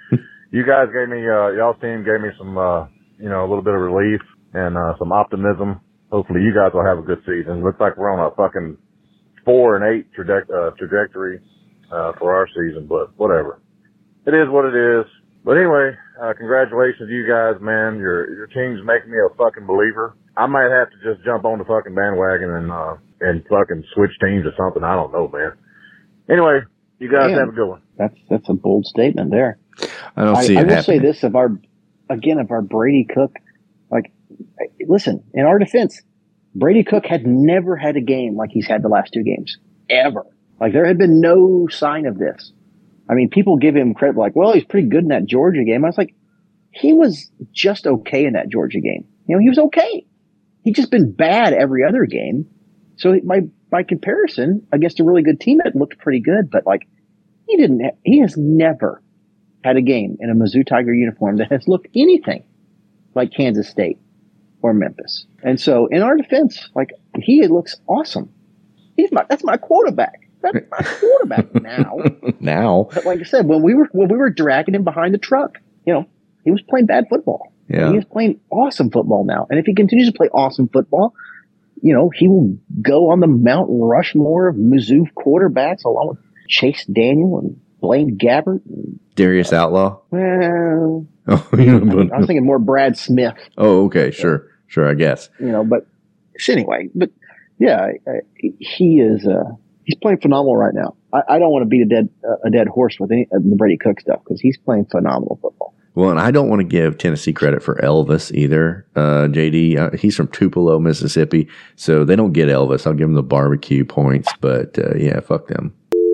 you guys gave me, uh, y'all's team gave me some, uh, you know, a little bit of relief and, uh, some optimism. Hopefully you guys will have a good season. Looks like we're on a fucking four and eight traje- uh, trajectory, uh, for our season, but whatever. It is what it is. But anyway, uh, congratulations to you guys, man. Your, your team's making me a fucking believer. I might have to just jump on the fucking bandwagon and, uh, and fucking switch teams or something. I don't know, man. Anyway, you guys Man, have a good one. That's, that's a bold statement there. I don't see I, it I will happening. say this of our, again, of our Brady Cook, like, listen, in our defense, Brady Cook had never had a game like he's had the last two games. Ever. Like, there had been no sign of this. I mean, people give him credit like, well, he's pretty good in that Georgia game. I was like, he was just okay in that Georgia game. You know, he was okay. He'd just been bad every other game. So by by comparison, against a really good team, it looked pretty good. But like, he didn't. Ha- he has never had a game in a Mizzou Tiger uniform that has looked anything like Kansas State or Memphis. And so, in our defense, like, he looks awesome. He's my that's my quarterback. That's my quarterback now. Now, but like I said, when we were when we were dragging him behind the truck, you know, he was playing bad football. Yeah. He is playing awesome football now. And if he continues to play awesome football, you know, he will go on the Mount Rushmore of Mizzou quarterbacks along with Chase Daniel and Blaine Gabbert. And, Darius Outlaw. Well, Oh, you know, but, I was thinking more Brad Smith. oh, okay, sure, sure, I guess. You know, but anyway, but yeah, I, I, he is. Uh, he's playing phenomenal right now. I, I don't want to beat a dead uh, a dead horse with any of the Brady Cook stuff because he's playing phenomenal football. Well, and I don't want to give Tennessee credit for Elvis either. Uh, J D, uh, he's from Tupelo, Mississippi, so they don't get Elvis. I'll give them the barbecue points, but uh, yeah, fuck them.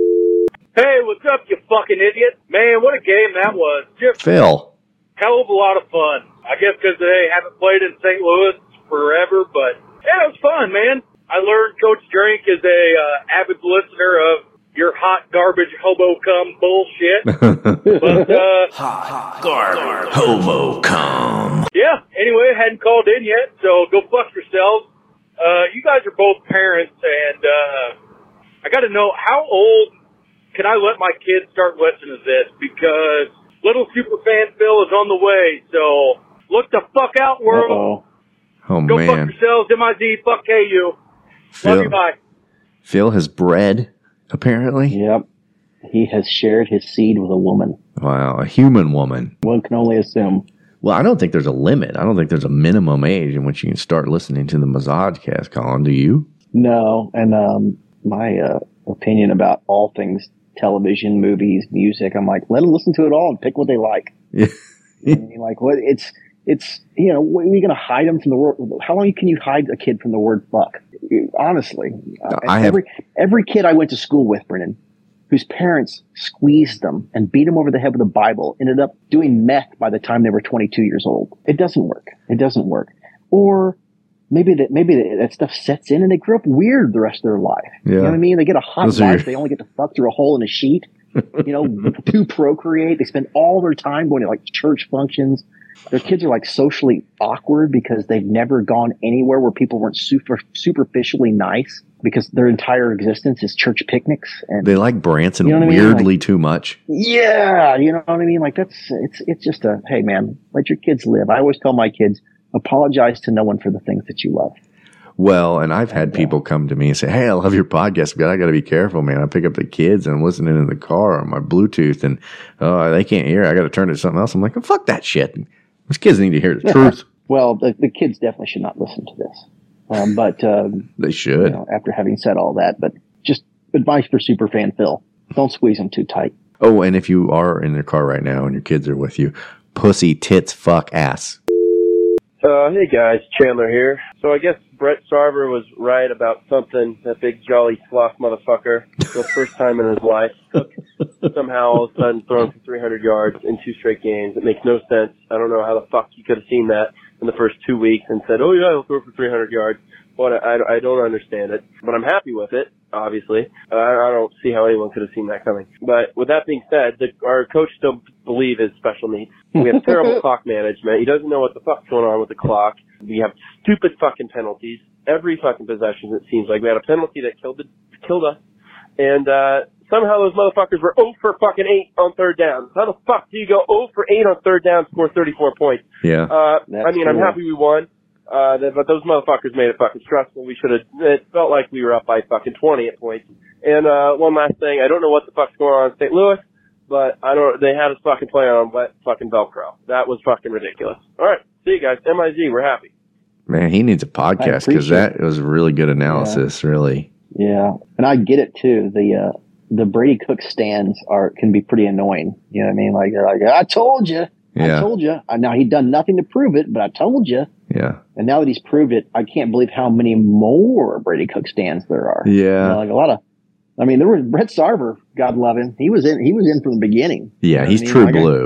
Hey, what's up, you fucking idiot? Man, what a game that was. Just Phil. hell of a lot of fun. I guess because they haven't played in Saint Louis forever, but yeah, it was fun, man. I learned Coach Drink is a uh, avid listener of your hot garbage hobo cum bullshit. but, uh, hot garbage hobo cum. Yeah, anyway, I hadn't called in yet, so go fuck yourselves. Uh, you guys are both parents, and uh, I got to know, how old can I let my kids start listening to this? Because little superfan Phil is on the way, so look the fuck out, world. Uh-oh. Oh, Go man. fuck yourselves, M I Z, fuck K U. Phil, Love you, bye. Phil has bred, apparently. Yep. He has shared his seed with a woman. Wow, a human woman. One can only assume. Well, I don't think there's a limit. I don't think there's a minimum age in which you can start listening to the Massagecast, Colin. Do you? No, and um, my uh, opinion about all things television, movies, music, I'm like, let them listen to it all and pick what they like. Yeah. I mean, like, what it's it's you know, what, are you going to hide them from the word? How long can you hide a kid from the word fuck? Honestly, uh, I have, every every kid I went to school with, Brennan, whose parents squeezed them and beat them over the head with a Bible, ended up doing meth by the time they were twenty-two years old. It doesn't work. It doesn't work. Or maybe that maybe that, that stuff sets in and they grew up weird the rest of their life. Yeah. You know what I mean? They get a hot Those are life. your- They only get to fuck through a hole in a sheet. You know, to procreate. They spend all their time going to like church functions. Their kids are like socially awkward because they've never gone anywhere where people weren't super superficially nice because their entire existence is church picnics. And They like Branson You know what I mean? weirdly Like- too much. yeah, you know what I mean? Like that's, it's, it's just a, hey man, let your kids live. I always tell my kids, apologize to no one for the things that you love. Well, and I've had people come to me and say, hey, I love your podcast, but I got to be careful, man. I pick up the kids and I'm listening in the car on my Bluetooth and oh, they can't hear. I got to turn it to something else. I'm like, oh, fuck that shit. Those kids need to hear the Yeah. truth. Well, the, the kids definitely should not listen to this. Um, but, um, They should. you know, after having said all that, but just advice for superfan Phil. Don't squeeze them too tight. Oh, and if you are in the car right now and your kids are with you, pussy, tits, fuck, ass. Uh, hey guys, Chandler here. So I guess Brett Sarver was right about something, that big jolly sloth motherfucker. For the first time in his life, Cook somehow all of a sudden thrown for three hundred yards in two straight games. It makes no sense. I don't know how the fuck you could have seen that in the first two weeks and said, oh yeah, he'll throw for three hundred yards. But I, I don't understand it. But I'm happy with it, obviously. Uh, I don't see how anyone could have seen that coming. But with that being said, the, our coach still believe his special needs. We have terrible clock management. He doesn't know what the fuck's going on with the clock. We have stupid fucking penalties. Every fucking possession, it seems like. We had a penalty that killed the, killed us. And uh somehow those motherfuckers were oh for fucking eight on third down. How the fuck do you go oh for eight on third down, score thirty-four points? Yeah. Uh, That's I mean, I'm true. happy we won. Uh, that, but those motherfuckers made it fucking stressful. We should have, it felt like we were up by fucking twenty at points. And, uh, one last thing, I don't know what the fuck's going on in Saint Louis, but I don't, they had us fucking playing on wet fucking Velcro. That was fucking ridiculous. Alright, see you guys. M I Z, we're happy. Man, he needs a podcast because appreciate that was really good analysis, really. Yeah. And I get it too. The, uh, the Brady Cook stands are, can be pretty annoying. You know what I mean? Like, they're like, I told you. Yeah. I told you. Now he'd done nothing to prove it, but I told you. Yeah. And now that he's proved it, I can't believe how many more Brady Cook stands there are. Yeah. You know, like a lot of, I mean, there was Brett Sarver, God love him. He was in, he was in from the beginning. Yeah, You know he's what I mean? true Like I- blue.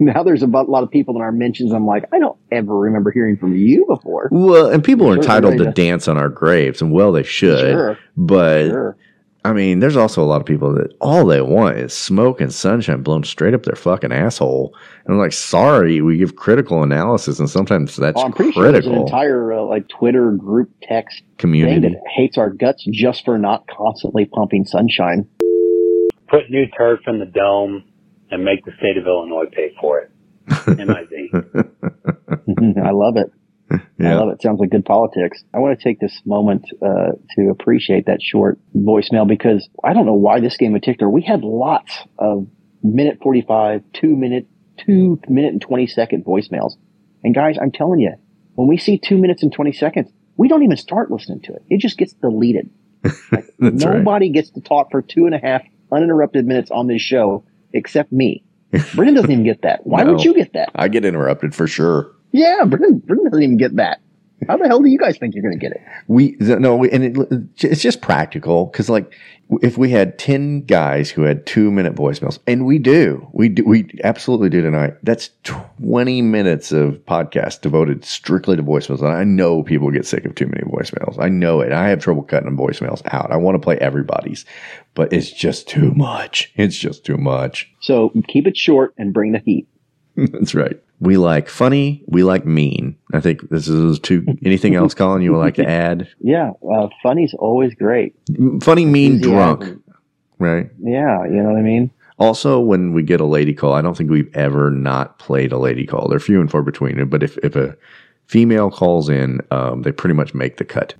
Now there's a lot of people in our mentions. I'm like, I don't ever remember hearing from you before. Well, and people are Sure, entitled to right. dance on our graves, and well, they should. Sure. But Sure. I mean, there's also a lot of people that all they want is smoke and sunshine blown straight up their fucking asshole. And I'm like, sorry, we give critical analysis, and sometimes that's Oh, I'm pretty sure there's an critical. entire uh, like Twitter group text Community. thing that hates our guts just for not constantly pumping sunshine. Put new turf in the dome and make the state of Illinois pay for it. M I Z. I love it. Yeah. I love it. Sounds like good politics. I want to take this moment uh, to appreciate that short voicemail because I don't know why this game in particular, we had lots of minute forty-five, two minute, two minute and twenty second voicemails. And guys, I'm telling you, when we see two minutes and twenty seconds, we don't even start listening to it. It just gets deleted. Like, That's right. nobody gets to talk for two and a half uninterrupted minutes on this show except me. Brendan doesn't even get that. Why No. would you get that? I get interrupted for sure. Yeah, Brendan, Brendan doesn't even get that. How the hell do you guys think you're going to get it? We no, we, and it, it's just practical because, like, if we had ten guys who had two minute voicemails, and we do, we do, we absolutely do tonight. That's twenty minutes of podcast devoted strictly to voicemails, and I know people get sick of too many voicemails. I know it. I have trouble cutting them voicemails out. I want to play everybody's, but it's just too much. It's just too much. So keep it short and bring the heat. That's right. We like funny. We like mean. I think this is two. Anything else, Colin, you would like to add? Yeah, uh, funny's always great. Funny, mean, Enthusiasm. drunk. Right. Yeah, you know what I mean? Also, when we get a lady call, I don't think we've ever not played a lady call. They're few and far between. But if, if a female calls in, um, they pretty much make the cut.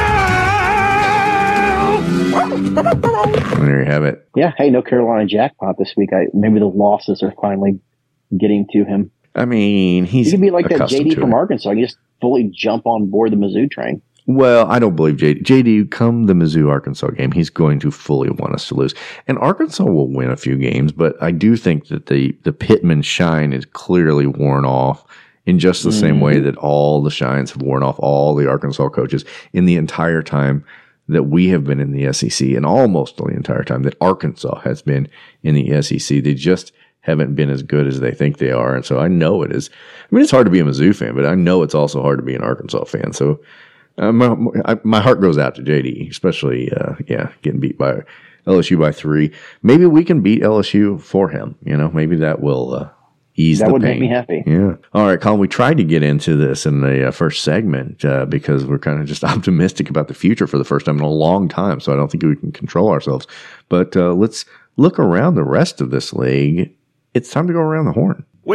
There you have it. Yeah, hey, no Carolina jackpot this week. I, maybe the losses are finally getting to him. I mean, he's He could be like that J accustomed D to from it. Arkansas. He just fully jump on board the Mizzou train. Well, I don't believe J D. J D, come the Mizzou Arkansas game, he's going to fully want us to lose. And Arkansas will win a few games, but I do think that the, the Pittman shine is clearly worn off in just the same way that all the shines have worn off all the Arkansas coaches in the entire time that we have been in the S E C, and almost the entire time that Arkansas has been in the S E C. They just haven't been as good as they think they are. And so I know it is. I mean, it's hard to be a Mizzou fan, but I know it's also hard to be an Arkansas fan. So uh, my, I, my heart goes out to J D, especially, uh, yeah, getting beat by L S U by three. Maybe we can beat L S U for him. You know, maybe that will uh, ease That the would pain. make me happy. Yeah. All right, Colin, we tried to get into this in the uh, first segment uh, because we're kind of just optimistic about the future for the first time in a long time. So I don't think we can control ourselves. But uh, let's look around the rest of this league. It's time to go around the horn. Well,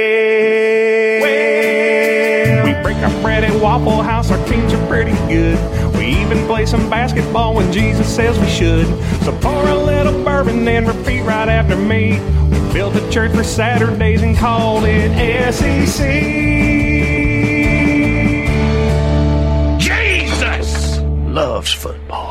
well, we break our bread at Waffle House. Our teams are pretty good. We even play some basketball when Jesus says we should. So pour a little bourbon and repeat right after me. We built a church for Saturdays and called it S E C. Jesus loves football.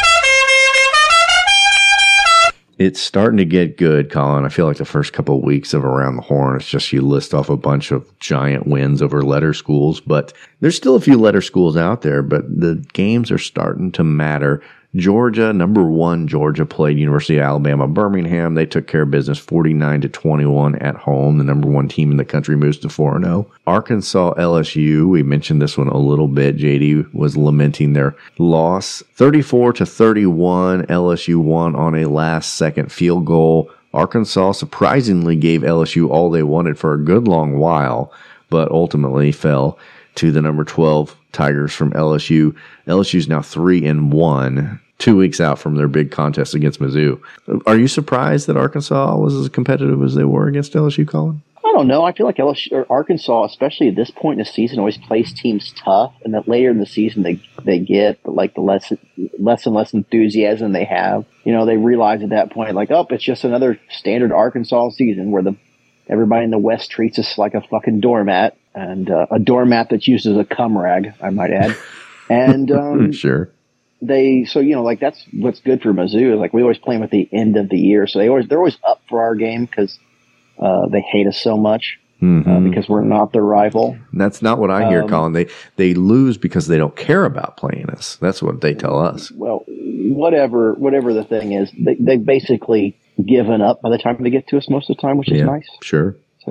It's starting to get good, Colin. I feel like the first couple of weeks of Around the Horn, it's just you list off a bunch of giant wins over letter schools, but there's still a few letter schools out there, but the games are starting to matter. Georgia, number one, Georgia played University of Alabama, Birmingham. They took care of business forty-nine to twenty-one at home. The number one team in the country moves to four and oh. Arkansas, L S U, we mentioned this one a little bit. J D was lamenting their loss. thirty-four to thirty-one, L S U won on a last second field goal. Arkansas surprisingly gave L S U all they wanted for a good long while, but ultimately fell to the number twelve Tigers from L S U. L S U is now three and one, two weeks out from their big contest against Mizzou. Are you surprised that Arkansas was as competitive as they were against L S U, Colin? I don't know. I feel like L S U, or Arkansas, especially at this point in the season, always plays teams tough, and that later in the season they they get like the less less and less enthusiasm they have. You know, they realize at that point, like, oh, it's just another standard Arkansas season where the everybody in the West treats us like a fucking doormat, and uh, a doormat that's used as a cum rag, I might add. And um, sure. They so you know like that's what's good for Mizzou is like we always play them at the end of the year, so they always they're always up for our game because uh, they hate us so much Mm-hmm. uh, because we're not their rival. That's not what I hear, Um, Colin. They they lose because they don't care about playing us. That's what they tell us. Well, whatever whatever the thing is, they they've basically given up by the time they get to us most of the time, which is Yeah, nice. sure. So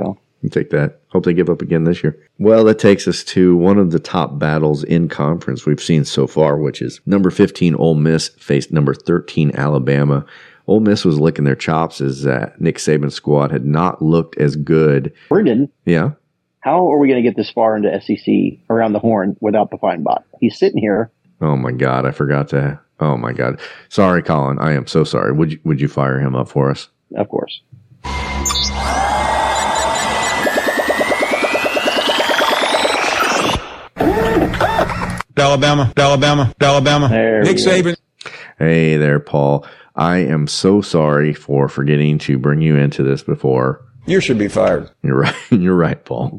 You take that. Hope they give up again this year. Well, that takes us to one of the top battles in conference we've seen so far, which is number fifteen Ole Miss faced number thirteen Alabama. Ole Miss was licking their chops as uh, Nick Saban's squad had not looked as good. We didn't. Yeah. How are we going to get this far into S E C around the horn without the fine bot? He's sitting here. Oh my God, I forgot to. Oh my God, sorry, Colin. I am so sorry. Would you would you fire him up for us? Of course. Alabama, Alabama, Alabama. Nick Saban. Hey there, Paul. I am so sorry for forgetting to bring you into this before. You should be fired. You're right. You're right, Paul.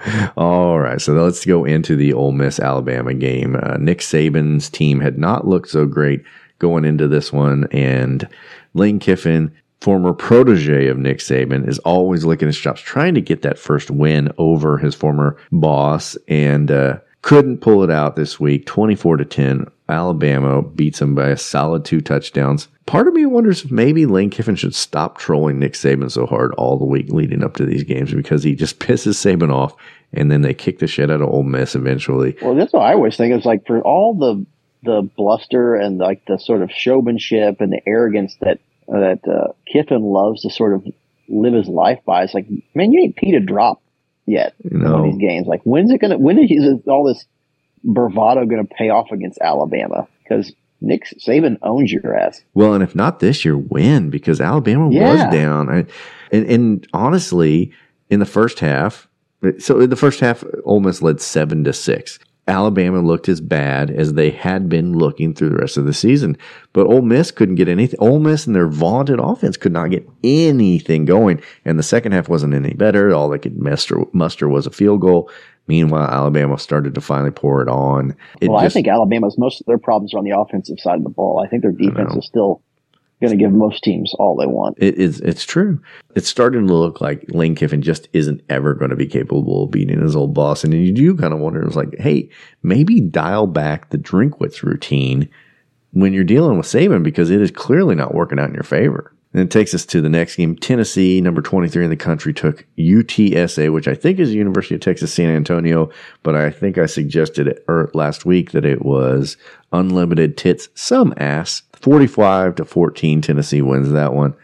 All right. So let's go into the Ole Miss Alabama game. Uh, Nick Saban's team had not looked so great going into this one. And Lane Kiffin, former protege of Nick Saban, is always licking his chops, trying to get that first win over his former boss, and uh, couldn't pull it out this week. twenty-four to ten. Alabama beats him by a solid two touchdowns. Part of me wonders if maybe Lane Kiffin should stop trolling Nick Saban so hard all the week leading up to these games, because he just pisses Saban off, and then they kick the shit out of Ole Miss eventually. Well, that's what I always think. Is like, for all the the bluster and like the sort of showmanship and the arrogance that that uh, Kiffin loves to sort of live his life by, it's like, man, you ain't peed a drop yet you know, in these games. Like, when's it gonna? When is all this bravado going to pay off against Alabama? Because Nick Saban owns your ass. Well, and if not this year, win, because Alabama Yeah. was down. I, and, and honestly, in the first half, so in the first half, Ole Miss led seven to six. Alabama looked as bad as they had been looking through the rest of the season, but Ole Miss couldn't get anything. Ole Miss and their vaunted offense could not get anything going, and the second half wasn't any better. All they could muster, muster was a field goal. Meanwhile, Alabama started to finally pour it on. It well, just, I think Alabama's most of their problems are on the offensive side of the ball. I think their defense is still going to give most teams all they want. It is. It's true. It's starting to look like Lane Kiffin just isn't ever going to be capable of beating his old boss. And you do kind of wonder, it's like, hey, maybe dial back the Drinkwitz routine when you're dealing with Saban, because it is clearly not working out in your favor. And it takes us to the next game. Tennessee, number twenty-three in the country, took U T S A, which I think is the University of Texas San Antonio, but I think I suggested it er, last week that it was unlimited tits, some ass. forty-five to fourteen, Tennessee wins that one.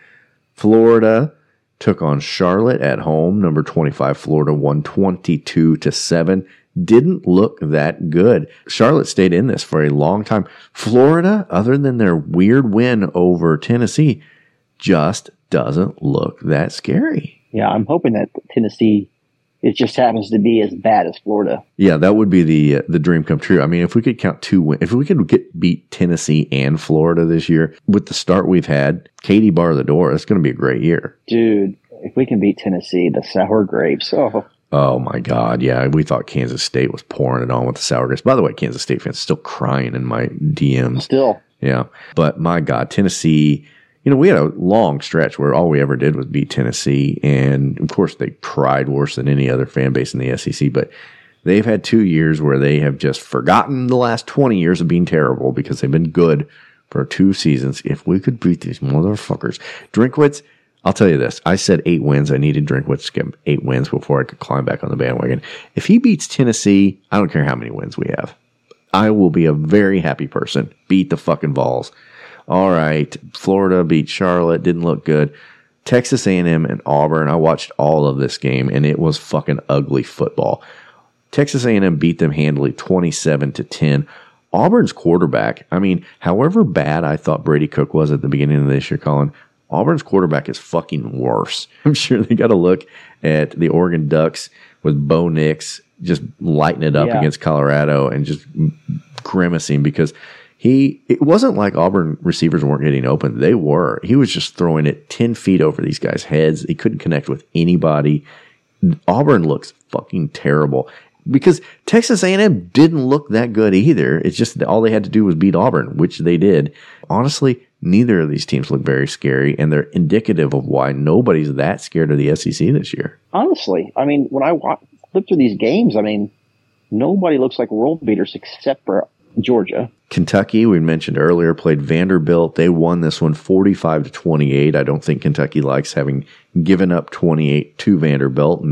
Florida took on Charlotte at home. Number twenty-five, Florida won twenty-two to seven. Didn't look that good. Charlotte stayed in this for a long time. Florida, other than their weird win over Tennessee, just doesn't look that scary. Yeah, I'm hoping that Tennessee, it just happens to be as bad as Florida. Yeah, that would be the uh, the dream come true. I mean, if we could count two wins, if we could get beat Tennessee and Florida this year with the start we've had, Katie bar the door, it's going to be a great year. Dude, if we can beat Tennessee, the sour grapes. Oh, Oh my God, yeah, we thought Kansas State was pouring it on with the sour grapes. By the way, Kansas State fans still crying in my D Ms. Still. Yeah, but my God, Tennessee, you know, we had a long stretch where all we ever did was beat Tennessee, and of course they tried worse than any other fan base in the S E C, but they've had two years where they have just forgotten the last twenty years of being terrible because they've been good for two seasons. If we could beat these motherfuckers. Drinkwitz, I'll tell you this. I said eight wins. I needed Drinkwitz to get eight wins before I could climb back on the bandwagon. If he beats Tennessee, I don't care how many wins we have. I will be a very happy person. Beat the fucking Vols. All right. Florida beat Charlotte. Didn't look good. Texas A and M and Auburn. I watched all of this game, and it was fucking ugly football. Texas A and M beat them handily twenty-seven to ten. Auburn's quarterback, I mean, however bad I thought Brady Cook was at the beginning of this year, Colin, Auburn's quarterback is fucking worse. I'm sure they got to look at the Oregon Ducks with Bo Nix just lighting it up Yeah. against Colorado and just grimacing, because he, it wasn't like Auburn receivers weren't getting open. They were. He was just throwing it ten feet over these guys' heads. He couldn't connect with anybody. Auburn looks fucking terrible because Texas A and M didn't look that good either. It's just that all they had to do was beat Auburn, which they did. Honestly, neither of these teams look very scary, and they're indicative of why nobody's that scared of the S E C this year. honestly, I mean, when I watch, flip through these games, I mean, nobody looks like world beaters except for Georgia. Kentucky, we mentioned earlier, played Vanderbilt. They won this one forty-five to twenty-eight. I don't think Kentucky likes having given up twenty-eight to Vanderbilt. And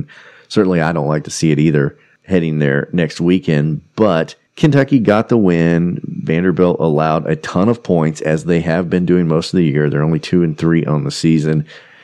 certainly I don't like to see it either heading there next weekend. But Kentucky got the win. Vanderbilt allowed a ton of points, as they have been doing most of the year. They're only two and three on the season.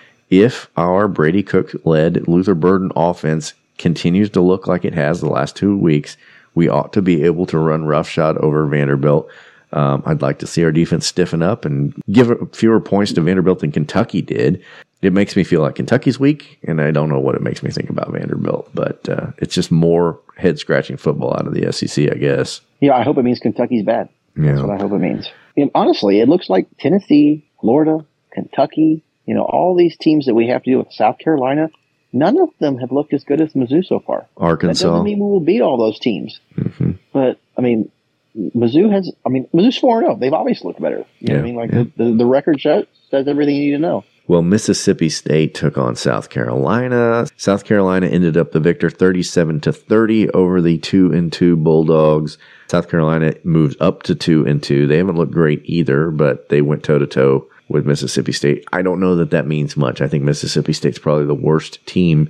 If our Brady Cook-led Luther Burden offense continues to look like it has the last two weeks, we ought to be able to run roughshod over Vanderbilt. Um, I'd like to see our defense stiffen up and give fewer points to Vanderbilt than Kentucky did. It makes me feel like Kentucky's weak, and I don't know what it makes me think about Vanderbilt, but uh, it's just more head-scratching football out of the S E C, I guess. Yeah, I hope it means Kentucky's bad. Yeah. That's what I hope it means. And honestly, it looks like Tennessee, Florida, Kentucky, you know, all these teams that we have to deal with, South Carolina, none of them have looked as good as Mizzou so far. Arkansas. That doesn't mean we will beat all those teams. Mm-hmm. But, I mean, Mizzou has, I mean, Mizzou's four and oh. They've obviously looked better. You know Yeah, what I mean? Like, yeah. the, the, the record shows, says everything you need to know. Well, Mississippi State took on South Carolina. South Carolina ended up the victor thirty-seven to thirty over the two and two Bulldogs. South Carolina moved up to two and two. They haven't looked great either, but they went toe to toe with Mississippi State. I don't know that that means much. I think Mississippi State's probably the worst team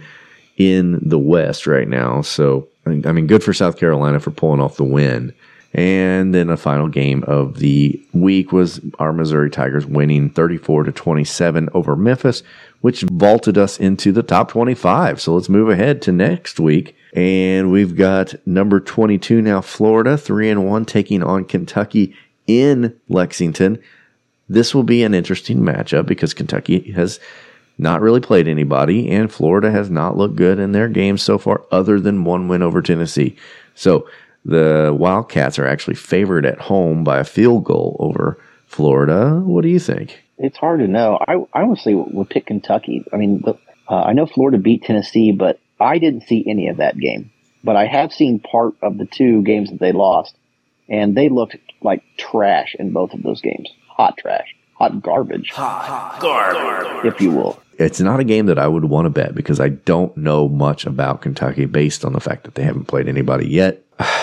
in the West right now. So, I mean, good for South Carolina for pulling off the win. And then a final game of the week was our Missouri Tigers winning thirty-four to twenty-seven over Memphis, which vaulted us into the top twenty-five. So let's move ahead to next week. And we've got number twenty-two now, Florida, three and one, taking on Kentucky in Lexington. This will be an interesting matchup because Kentucky has not really played anybody, and Florida has not looked good in their games so far, other than one win over Tennessee. So the Wildcats are actually favored at home by a field goal over Florida. What do you think? It's hard to know. I, I honestly would pick Kentucky. I mean, the, uh, I know Florida beat Tennessee, but I didn't see any of that game. But I have seen part of the two games that they lost, and they looked like trash in both of those games. Hot trash. Hot garbage. Hot garbage. If you will. It's not a game that I would want to bet because I don't know much about Kentucky based on the fact that they haven't played anybody yet.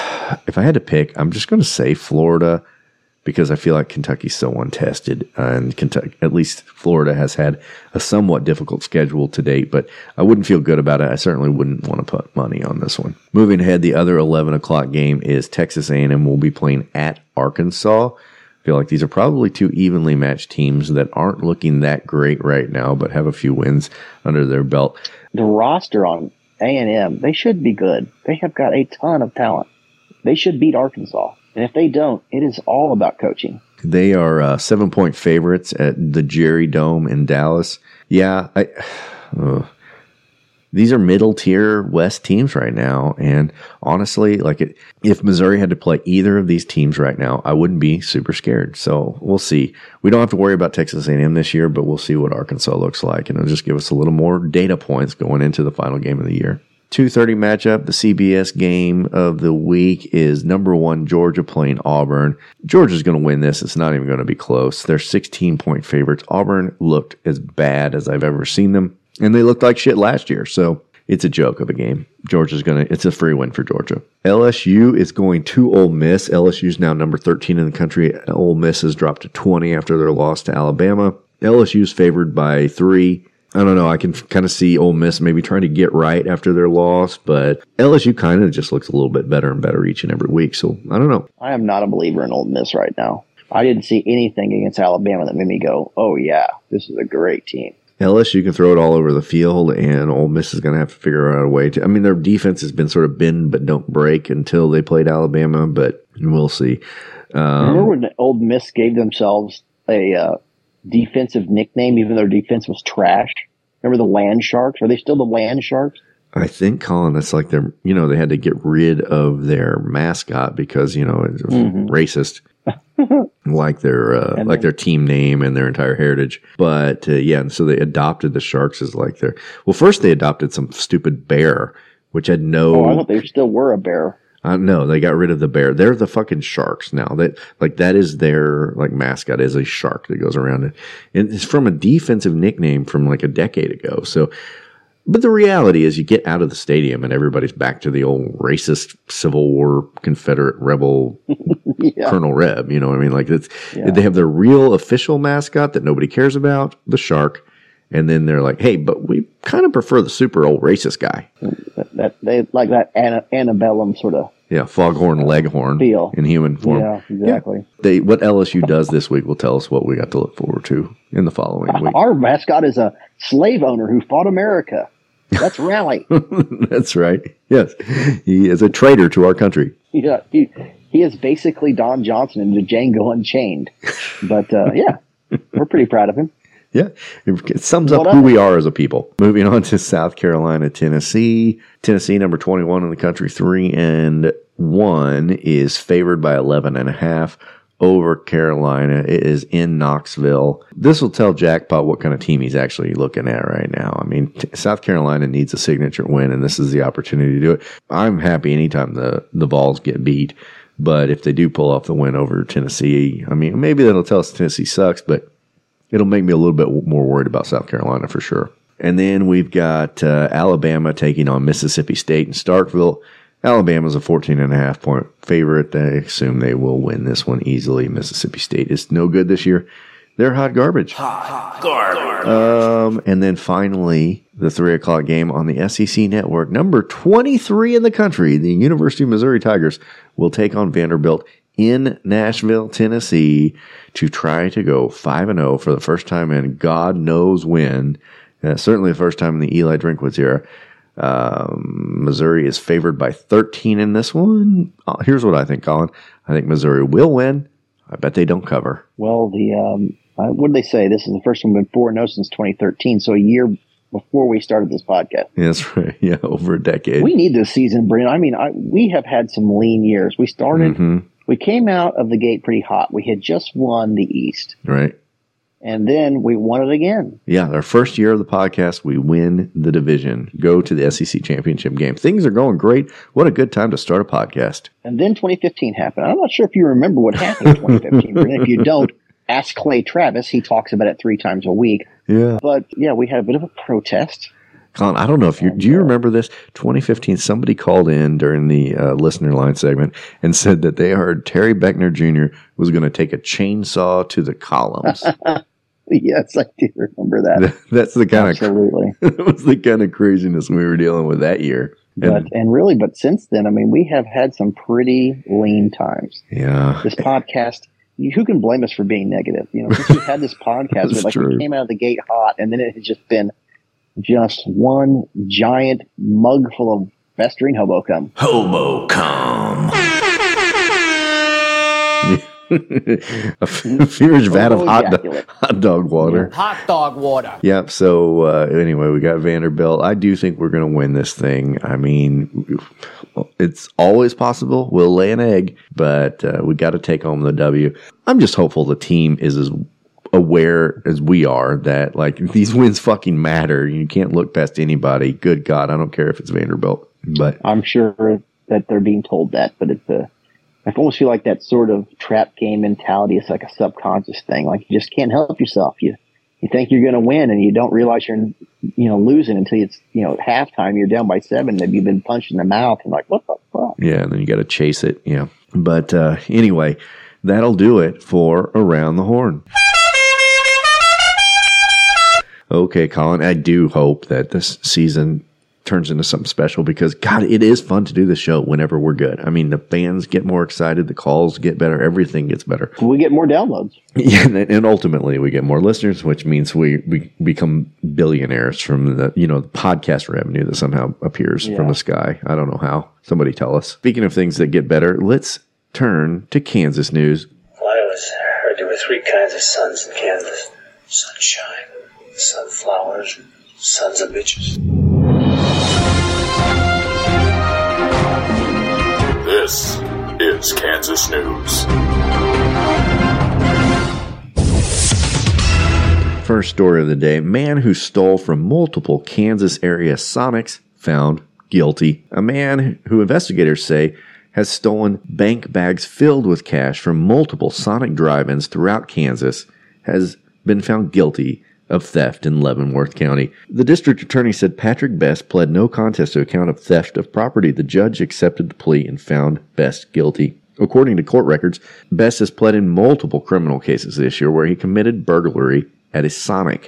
If I had to pick, I'm just going to say Florida because I feel like Kentucky's so untested, and Kentucky, at least Florida has had a somewhat difficult schedule to date, but I wouldn't feel good about it. I certainly wouldn't want to put money on this one. Moving ahead, the other eleven o'clock game is Texas A and M will be playing at Arkansas. I feel like these are probably two evenly matched teams that aren't looking that great right now, but have a few wins under their belt. The roster on A and M, they should be good. They have got a ton of talent. They should beat Arkansas. And if they don't, it is all about coaching. They are uh, seven-point favorites at the Jerry Dome in Dallas. Yeah, I, uh, these are middle-tier West teams right now. And honestly, like it, if Missouri had to play either of these teams right now, I wouldn't be super scared. So we'll see. We don't have to worry about Texas A and M this year, but we'll see what Arkansas looks like. And it'll just give us a little more data points going into the final game of the year. two thirty matchup, the C B S game of the week is number one Georgia playing Auburn. Georgia's going to win this. It's not even going to be close. They're sixteen-point favorites. Auburn looked as bad as I've ever seen them, and they looked like shit last year. So it's a joke of a game. Georgia's going to, it's a free win for Georgia. L S U is going to Ole Miss. L S U's now number thirteen in the country. Ole Miss has dropped to twenty after their loss to Alabama. L S U's favored by three. I don't know. I can kind of see Ole Miss maybe trying to get right after their loss, but L S U kind of just looks a little bit better and better each and every week. So I don't know. I am not a believer in Ole Miss right now. I didn't see anything against Alabama that made me go, oh, yeah, this is a great team. L S U can throw it all over the field, and Ole Miss is going to have to figure out a way to. I mean, their defense has been sort of bend but don't break until they played Alabama, but we'll see. Um, Remember when Ole Miss gave themselves a uh, defensive nickname, even though their defense was trash? Remember the Land Sharks? Are they still the Land Sharks? I think, Colin, that's like their, you know, they had to get rid of their mascot because, you know, it was mm-hmm. racist, like their uh, like then, their team name and their entire heritage. But uh, yeah, and so they adopted the Sharks as like their. Well, first they adopted some stupid bear, which had no. Oh, I thought they still were a bear. Uh, no, they got rid of the bear. They're the fucking Sharks now. That like that is their like mascot is a shark that goes around it. And it's from a defensive nickname from like a decade ago. So, but the reality is, you get out of the stadium and everybody's back to the old racist Civil War Confederate rebel yeah. Colonel Reb. You know what I mean? Like it's yeah. they have their real official mascot that nobody cares about, the shark. And then they're like, hey, but we kind of prefer the super old racist guy. That, that they like that ana, antebellum sort of Yeah, foghorn leghorn feel in human form. Yeah, exactly. Yeah. They what L S U does this week will tell us what we got to look forward to in the following week. Our mascot is a slave owner who fought America. That's Rally. That's right. Yes, he is a traitor to our country. Yeah, he he is basically Don Johnson in the Django Unchained. But uh, yeah, we're pretty proud of him. Yeah, it sums up who we are as a people. Moving on to South Carolina, Tennessee. Tennessee, number twenty-one in the country, three and one, is favored by eleven and a half over Carolina. It is in Knoxville. This will tell Jackpot what kind of team he's actually looking at right now. I mean, t- South Carolina needs a signature win, and this is the opportunity to do it. I'm happy anytime the, the Vols get beat, but if they do pull off the win over Tennessee, I mean, maybe that'll tell us Tennessee sucks, but it'll make me a little bit more worried about South Carolina for sure. And then we've got uh, Alabama taking on Mississippi State in Starkville. Alabama's a fourteen and a half point favorite. I assume they will win this one easily. Mississippi State is no good this year. They're hot garbage. Hot garbage. Um, and then finally, the three o'clock game on the S E C Network. Number twenty-three in the country, the University of Missouri Tigers will take on Vanderbilt in Nashville, Tennessee, to try to go five and oh for the first time in God knows when. Uh, certainly the first time in the Eli Drinkwitz era. Um, Missouri is favored by thirteen in this one. Uh, here's what I think, Colin. I think Missouri will win. I bet they don't cover. Well, the um, uh, what did they say? This is the first one been four and oh since twenty thirteen, so a year before we started this podcast. Yeah, that's right. Yeah, over a decade. We need this season, Brian. I mean, I, we have had some lean years. We started, mm-hmm. we came out of the gate pretty hot. We had just won the East. Right. And then we won it again. Yeah, our first year of the podcast, we win the division, go to the S E C championship game. Things are going great. What a good time to start a podcast. And then twenty fifteen happened. I'm not sure if you remember what happened in twenty fifteen. If you don't, ask Clay Travis. He talks about it three times a week. Yeah. But, yeah, we had a bit of a protest. Colin, I don't know if you do you remember this? twenty fifteen, somebody called in during the uh, listener line segment and said that they heard Terry Beckner Junior was going to take a chainsaw to the columns. Yes, I do remember that. That's the kind Absolutely. of that was the kind of craziness we were dealing with that year. But And, and really, but since then, I mean, we have had some pretty lean times. yeah, This podcast, who can blame us for being negative? You know, since we've had this podcast, That's we're like true. we came out of the gate hot, and then it has just been just one giant mug full of festering hobo cum. Hobo cum. a feverish vat of Oh, hot, do- ejaculate. hot dog water. Hot dog water. Yep. So uh, anyway, we got Vanderbilt. I do think we're going to win this thing. I mean, it's always possible. We'll lay an egg, but uh, we got to take home the W. I'm just hopeful the team is as aware as we are that like these wins fucking matter. You can't look past anybody. Good God, I don't care if it's Vanderbilt, but I'm sure that they're being told that, but it's a. I almost feel like that sort of trap game mentality is like a subconscious thing. Like you just can't help yourself. You you think you're going to win, and you don't realize you're you know losing until it's you know halftime. You're down by seven, and you've been punched in the mouth, and like what the fuck? yeah, and then you got to chase it. Yeah, but uh, anyway, that'll do it for Around the Horn. Okay, Colin, I do hope that this season turns into something special because, God, it is fun to do the show whenever we're good. I mean, the fans get more excited, the calls get better, everything gets better. We get more downloads. Yeah, and, and ultimately we get more listeners, which means we, we become billionaires from the, you know, the podcast revenue that somehow appears Yeah. from the sky. I don't know how. Somebody tell us. Speaking of things that get better, let's turn to Kansas news. Well, I was heard there were three kinds of suns in Kansas. Sunshine, sunflowers, sons of bitches. This is Kansas News. First story of the day, man who stole from multiple Kansas area Sonics found guilty. A man who investigators say has stolen bank bags filled with cash from multiple Sonic drive-ins throughout Kansas has been found guilty of theft in Leavenworth County. The district attorney said Patrick Best pled no contest to a count of theft of property. The judge accepted the plea and found Best guilty. According to court records, Best has pled in multiple criminal cases this year where he committed burglary at a Sonic.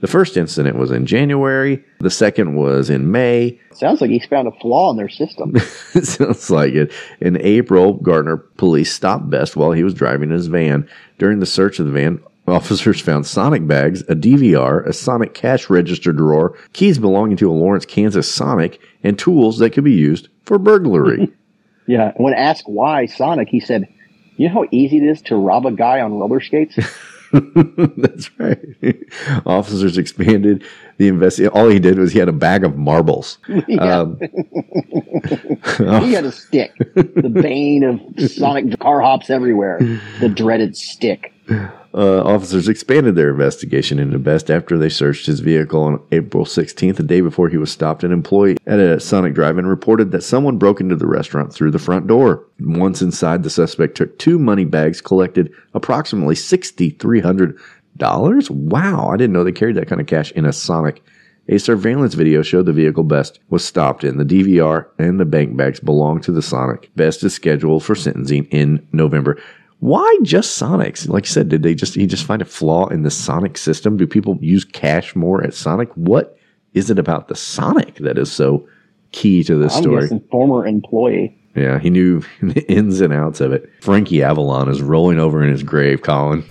The first incident was in January. The second was in May. Sounds like he's found a flaw in their system. It sounds like it. In April, Gardner police stopped Best while he was driving his van. During the search of the van, officers found Sonic bags, a D V R, a Sonic cash register drawer, keys belonging to a Lawrence, Kansas Sonic, and tools that could be used for burglary. Yeah. When asked why Sonic, he said, you know how easy it is to rob a guy on roller skates? That's right. Officers expanded the investigation. All he did was he had a bag of marbles. Yeah. Um, he had a stick. The bane of Sonic car hops everywhere. The dreaded stick. Uh, officers expanded their investigation into Best after they searched his vehicle on April sixteenth, the day before he was stopped. An employee at a Sonic Drive-In reported that someone broke into the restaurant through the front door. Once inside, the suspect took two money bags, collected approximately six thousand three hundred dollars. Wow, I didn't know they carried that kind of cash in a Sonic. A surveillance video showed the vehicle Best was stopped in. The D V R and the bank bags belong to the Sonic. Best is scheduled for sentencing in November. Why just Sonics? Like you said, did they just he just find a flaw in the Sonic system? Do people use cash more at Sonic? What is it about the Sonic that is so key to this I'm story? guessing former employee. Yeah, he knew the ins and outs of it. Frankie Avalon is rolling over in his grave, Colin.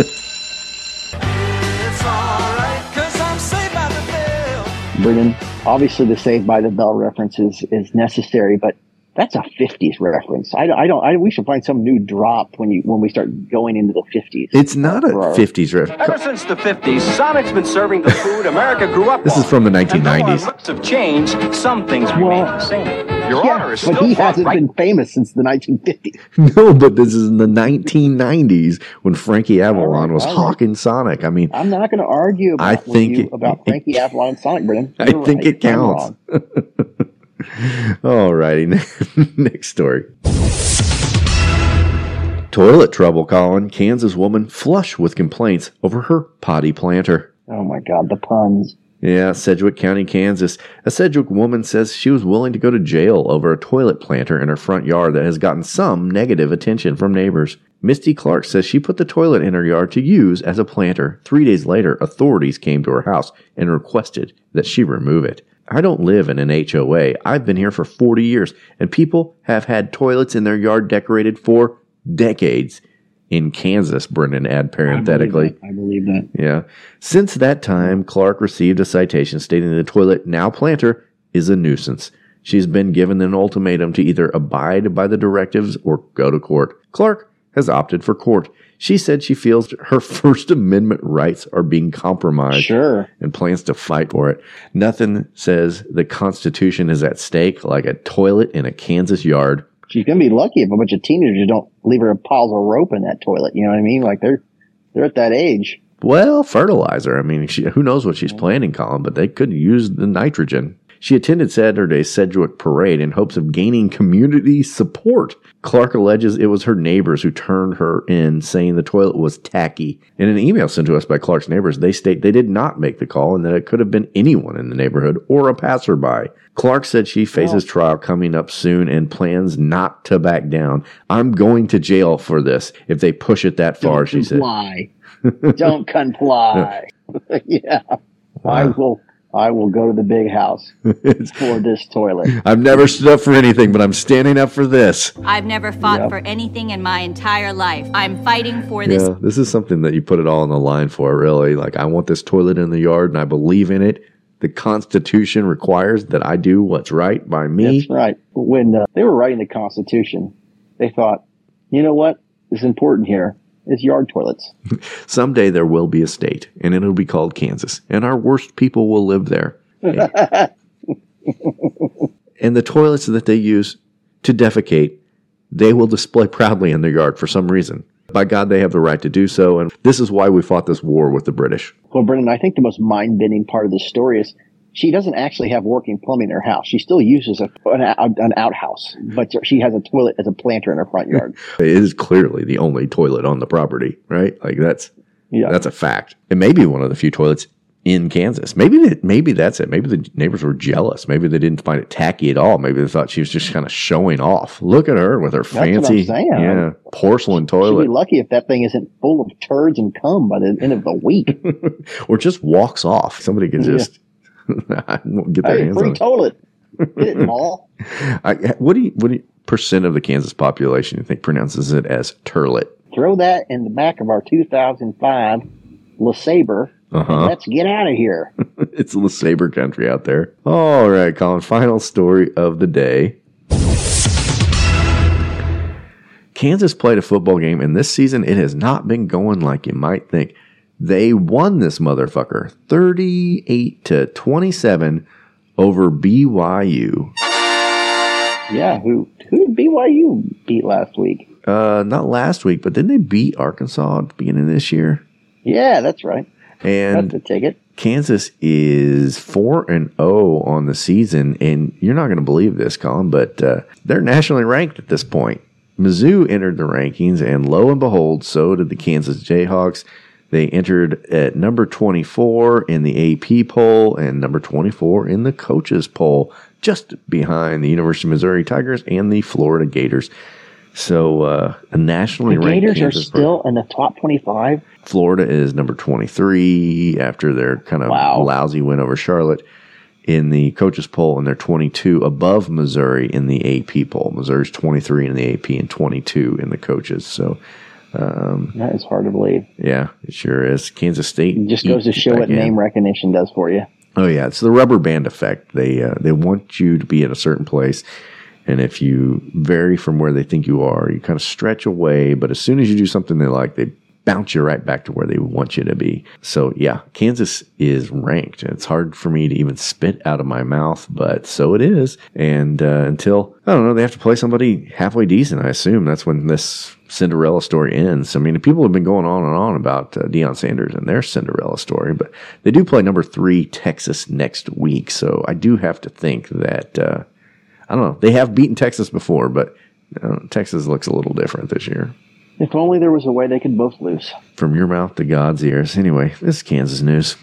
Brennan, obviously the Saved by the Bell reference is, is necessary, but that's a fifties reference. I, I don't. I, we should find some new drop when you when we start going into the fifties. It's not a fifties reference. Ever since the fifties, Sonic's been serving the food America grew up on. This is from the nineteen nineties. And though our looks have changed, some things remain the same. Your yeah, honor is but still he fought hasn't right. been famous since the nineteen fifties. No, but this is in the nineteen nineties when Frankie Avalon was all right. hawking Sonic. I mean, I'm not going to argue about, I with think you it- about Frankie Avalon and Sonic, Brennan. I You're think right. it counts. I'm wrong. All righty, next story. Toilet trouble, Colin. Kansas woman flush with complaints over her potty planter. Oh my God, the puns. Yeah, Sedgwick County, Kansas. A Sedgwick woman says she was willing to go to jail over a toilet planter in her front yard that has gotten some negative attention from neighbors. Misty Clark says she put the toilet in her yard to use as a planter. Three days later, authorities came to her house and requested that she remove it. I don't live in an H O A. I've been here for forty years, and people have had toilets in their yard decorated for decades. In Kansas, Brennan add parenthetically. I believe that. Yeah. Since that time, Clark received a citation stating the toilet, now planter, is a nuisance. She's been given an ultimatum to either abide by the directives or go to court. Clark has opted for court. She said she feels her First Amendment rights are being compromised. Sure. And plans to fight for it. Nothing says the Constitution is at stake like a toilet in a Kansas yard. She's going to be lucky if a bunch of teenagers don't leave her piles of rope in that toilet. You know what I mean? Like they're they're at that age. Well, fertilizer. I mean, she, who knows what she's planning, Colin, but they could use the nitrogen. She attended Saturday's Sedgwick parade in hopes of gaining community support. Clark alleges it was her neighbors who turned her in, saying the toilet was tacky. In an email sent to us by Clark's neighbors, they state they did not make the call and that it could have been anyone in the neighborhood or a passerby. Clark said she faces Oh. trial coming up soon and plans not to back down. I'm going to jail for this if they push it that far, Don't she said. comply. Don't comply. Yeah. I will I will go to the big house for this toilet. I've never stood up for anything, but I'm standing up for this. I've never fought Yep. for anything in my entire life. I'm fighting for this. Yeah, this is something that you put it all on the line for, really. Like, I want this toilet in the yard, and I believe in it. The Constitution requires that I do what's right by me. That's right. When uh, they were writing the Constitution, they thought, you know what is important here is yard toilets. Someday there will be a state, and it'll be called Kansas, and our worst people will live there. And the toilets that they use to defecate, they will display proudly in their yard for some reason. By God, they have the right to do so, and this is why we fought this war with the British. Well, Brendan, I think the most mind-bending part of the story is she doesn't actually have working plumbing in her house. She still uses a, an, an outhouse, but she has a toilet as a planter in her front yard. It is clearly the only toilet on the property, right? Like, that's Yeah. that's a fact. It may be one of the few toilets in Kansas. Maybe they, maybe that's it. Maybe the neighbors were jealous. Maybe they didn't find it tacky at all. Maybe they thought she was just kind of showing off. Look at her with her That's fancy, what I'm saying. yeah, porcelain She'd toilet, be lucky if that thing isn't full of turds and cum by the end of the week. or just walks off. Somebody could just I won't get their Hey, hands free on it. toilet. Get it, Paul. I, what do you what do you, percent of the Kansas population you think pronounces it as turlet? Throw that in the back of our two thousand five LeSabre. Uh-huh. And let's get out of here. It's the Sabre country out there. All right, Colin. Final story of the day. Kansas played a football game, and this season it has not been going like you might think. They won this motherfucker thirty-eight to twenty-seven over B Y U. Yeah, who who did B Y U beat last week? Uh, not last week, but didn't they beat Arkansas at the beginning of this year? Yeah, that's right. And that's a ticket. Kansas is four and zero on the season, and you're not going to believe this, Colin, but uh, they're nationally ranked at this point. Mizzou entered the rankings, and lo and behold, so did the Kansas Jayhawks. They entered at number twenty-four in the A P poll and number twenty-four in the coaches poll, just behind the University of Missouri Tigers and the Florida Gators. So uh, a nationally The ranked Gators are Kansas still in the top twenty-five. Florida is number twenty-three after their kind of Wow. lousy win over Charlotte in the coaches poll, and they're twenty-two above Missouri in the A P poll. Missouri's twenty-three in the A P and twenty-two in the coaches. So um, That is hard to believe. yeah, it sure is. Kansas State It just goes to eked show back what in. name recognition does for you. Oh yeah, it's the rubber band effect. They uh, they want you to be at a certain place, and if you vary from where they think you are, you kind of stretch away. But as soon as you do something they like, they bounce you right back to where they want you to be. So yeah, Kansas is ranked. It's hard for me to even spit out of my mouth, but so it is. And uh, until, I don't know, they have to play somebody halfway decent, I assume. That's when this Cinderella story ends. I mean, people have been going on and on about uh, Deion Sanders and their Cinderella story, but they do play number three Texas next week. So I do have to think that, uh, I don't know, they have beaten Texas before, but uh, Texas looks a little different this year. If only there was a way they could both lose. From your mouth to God's ears. Anyway, this is Kansas News.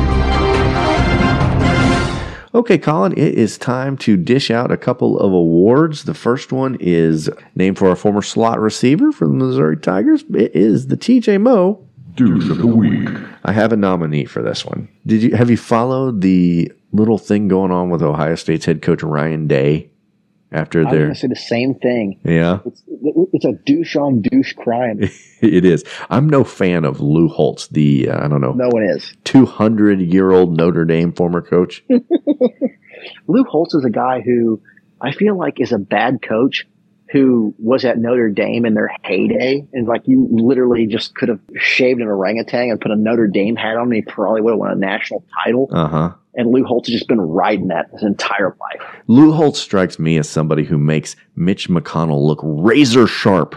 Okay, Colin, it is time to dish out a couple of awards. The first one is named for our former slot receiver for the Missouri Tigers. It is the T J Moe Douche of the Week. I have a nominee for this one. Did you have you followed the little thing going on with Ohio State's head coach Ryan Day after I was their going to say the same thing. yeah? It's, it's a douche on douche crime. It is. I'm no fan of Lou Holtz, the, uh, I don't know. No one is. two hundred year old Notre Dame former coach. Lou Holtz is a guy who I feel like is a bad coach who was at Notre Dame in their heyday. And like you literally just could have shaved an orangutan and put a Notre Dame hat on and he probably would have won a national title. Uh huh. And Lou Holtz has just been riding that his entire life. Lou Holtz strikes me as somebody who makes Mitch McConnell look razor sharp.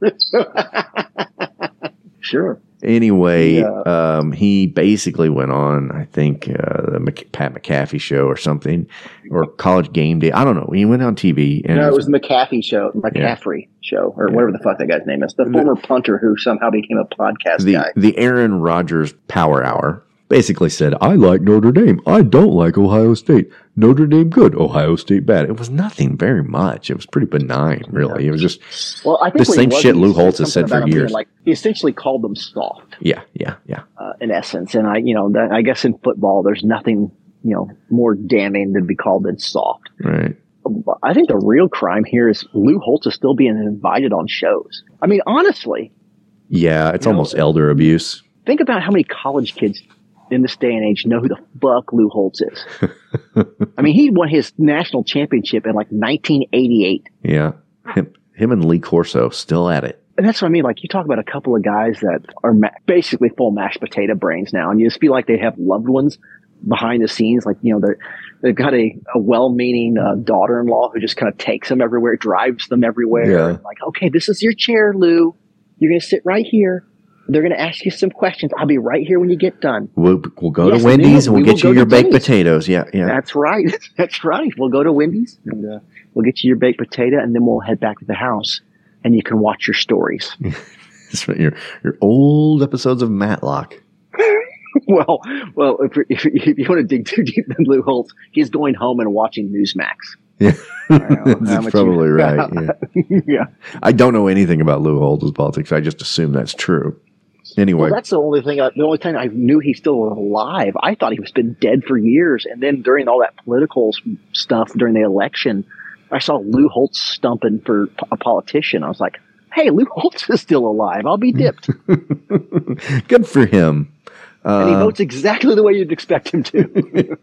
Sure. Anyway, Yeah. um, he basically went on, I think, uh, the Mc- Pat McAfee show or something, or College Game Day. I don't know. He went on T V. And No, it was the McAfee show, McCaffrey show, or whatever the fuck that guy's name is. The former punter who somehow became a podcast the, guy. the Aaron Rodgers Power Hour. Basically said, I like Notre Dame. I don't like Ohio State. Notre Dame good. Ohio State bad. It was nothing very much. It was pretty benign, really. It was just Well, I think the what he same was, shit he Lou Holtz has something said for about him being years. Like he essentially called them soft, Yeah, yeah, yeah. uh, in essence. And I, you know, that, I guess in football, there's nothing, you know, more damning than be called than soft. Right. I think the real crime here is Lou Holtz is still being invited on shows. I mean, honestly, Yeah, it's You know, almost elder abuse. think about how many college kids in this day and age know who the fuck Lou Holtz is. I mean, he won his national championship in like nineteen eighty-eight. Yeah. Him, him and Lee Corso still at it. And that's what I mean. Like, you talk about a couple of guys that are ma- basically full mashed potato brains now, and you just feel like they have loved ones behind the scenes. Like, you know, they're, they've got a, a well-meaning uh, daughter-in-law who just kind of takes them everywhere, drives them everywhere. Yeah. And like, okay, this is your chair, Lou. You're going to sit right here. They're going to ask you some questions. I'll be right here when you get done. We'll, we'll go Yes, to Wendy's and we we'll will get you go your to baked Denny's. potatoes. Yeah, yeah. That's right. That's right. We'll go to Wendy's and uh, we'll get you your baked potato, and then we'll head back to the house, and you can watch your stories. That's right, your, your old episodes of Matlock. well, well, if, if, if you want to dig too deep in Lou Holtz, he's going home and watching Newsmax. Yeah, know, that's probably you, right. Yeah. yeah. I don't know anything about Lou Holtz's politics. I just assume that's true. Anyway, well, that's the only thing. I, the only time I knew he's still alive. I thought he was been dead for years, and then during all that political stuff during the election, I saw Lou Holtz stumping for a politician. I was like, "Hey, Lou Holtz is still alive. I'll be dipped." Good for him. Uh, and he votes exactly the way you'd expect him to.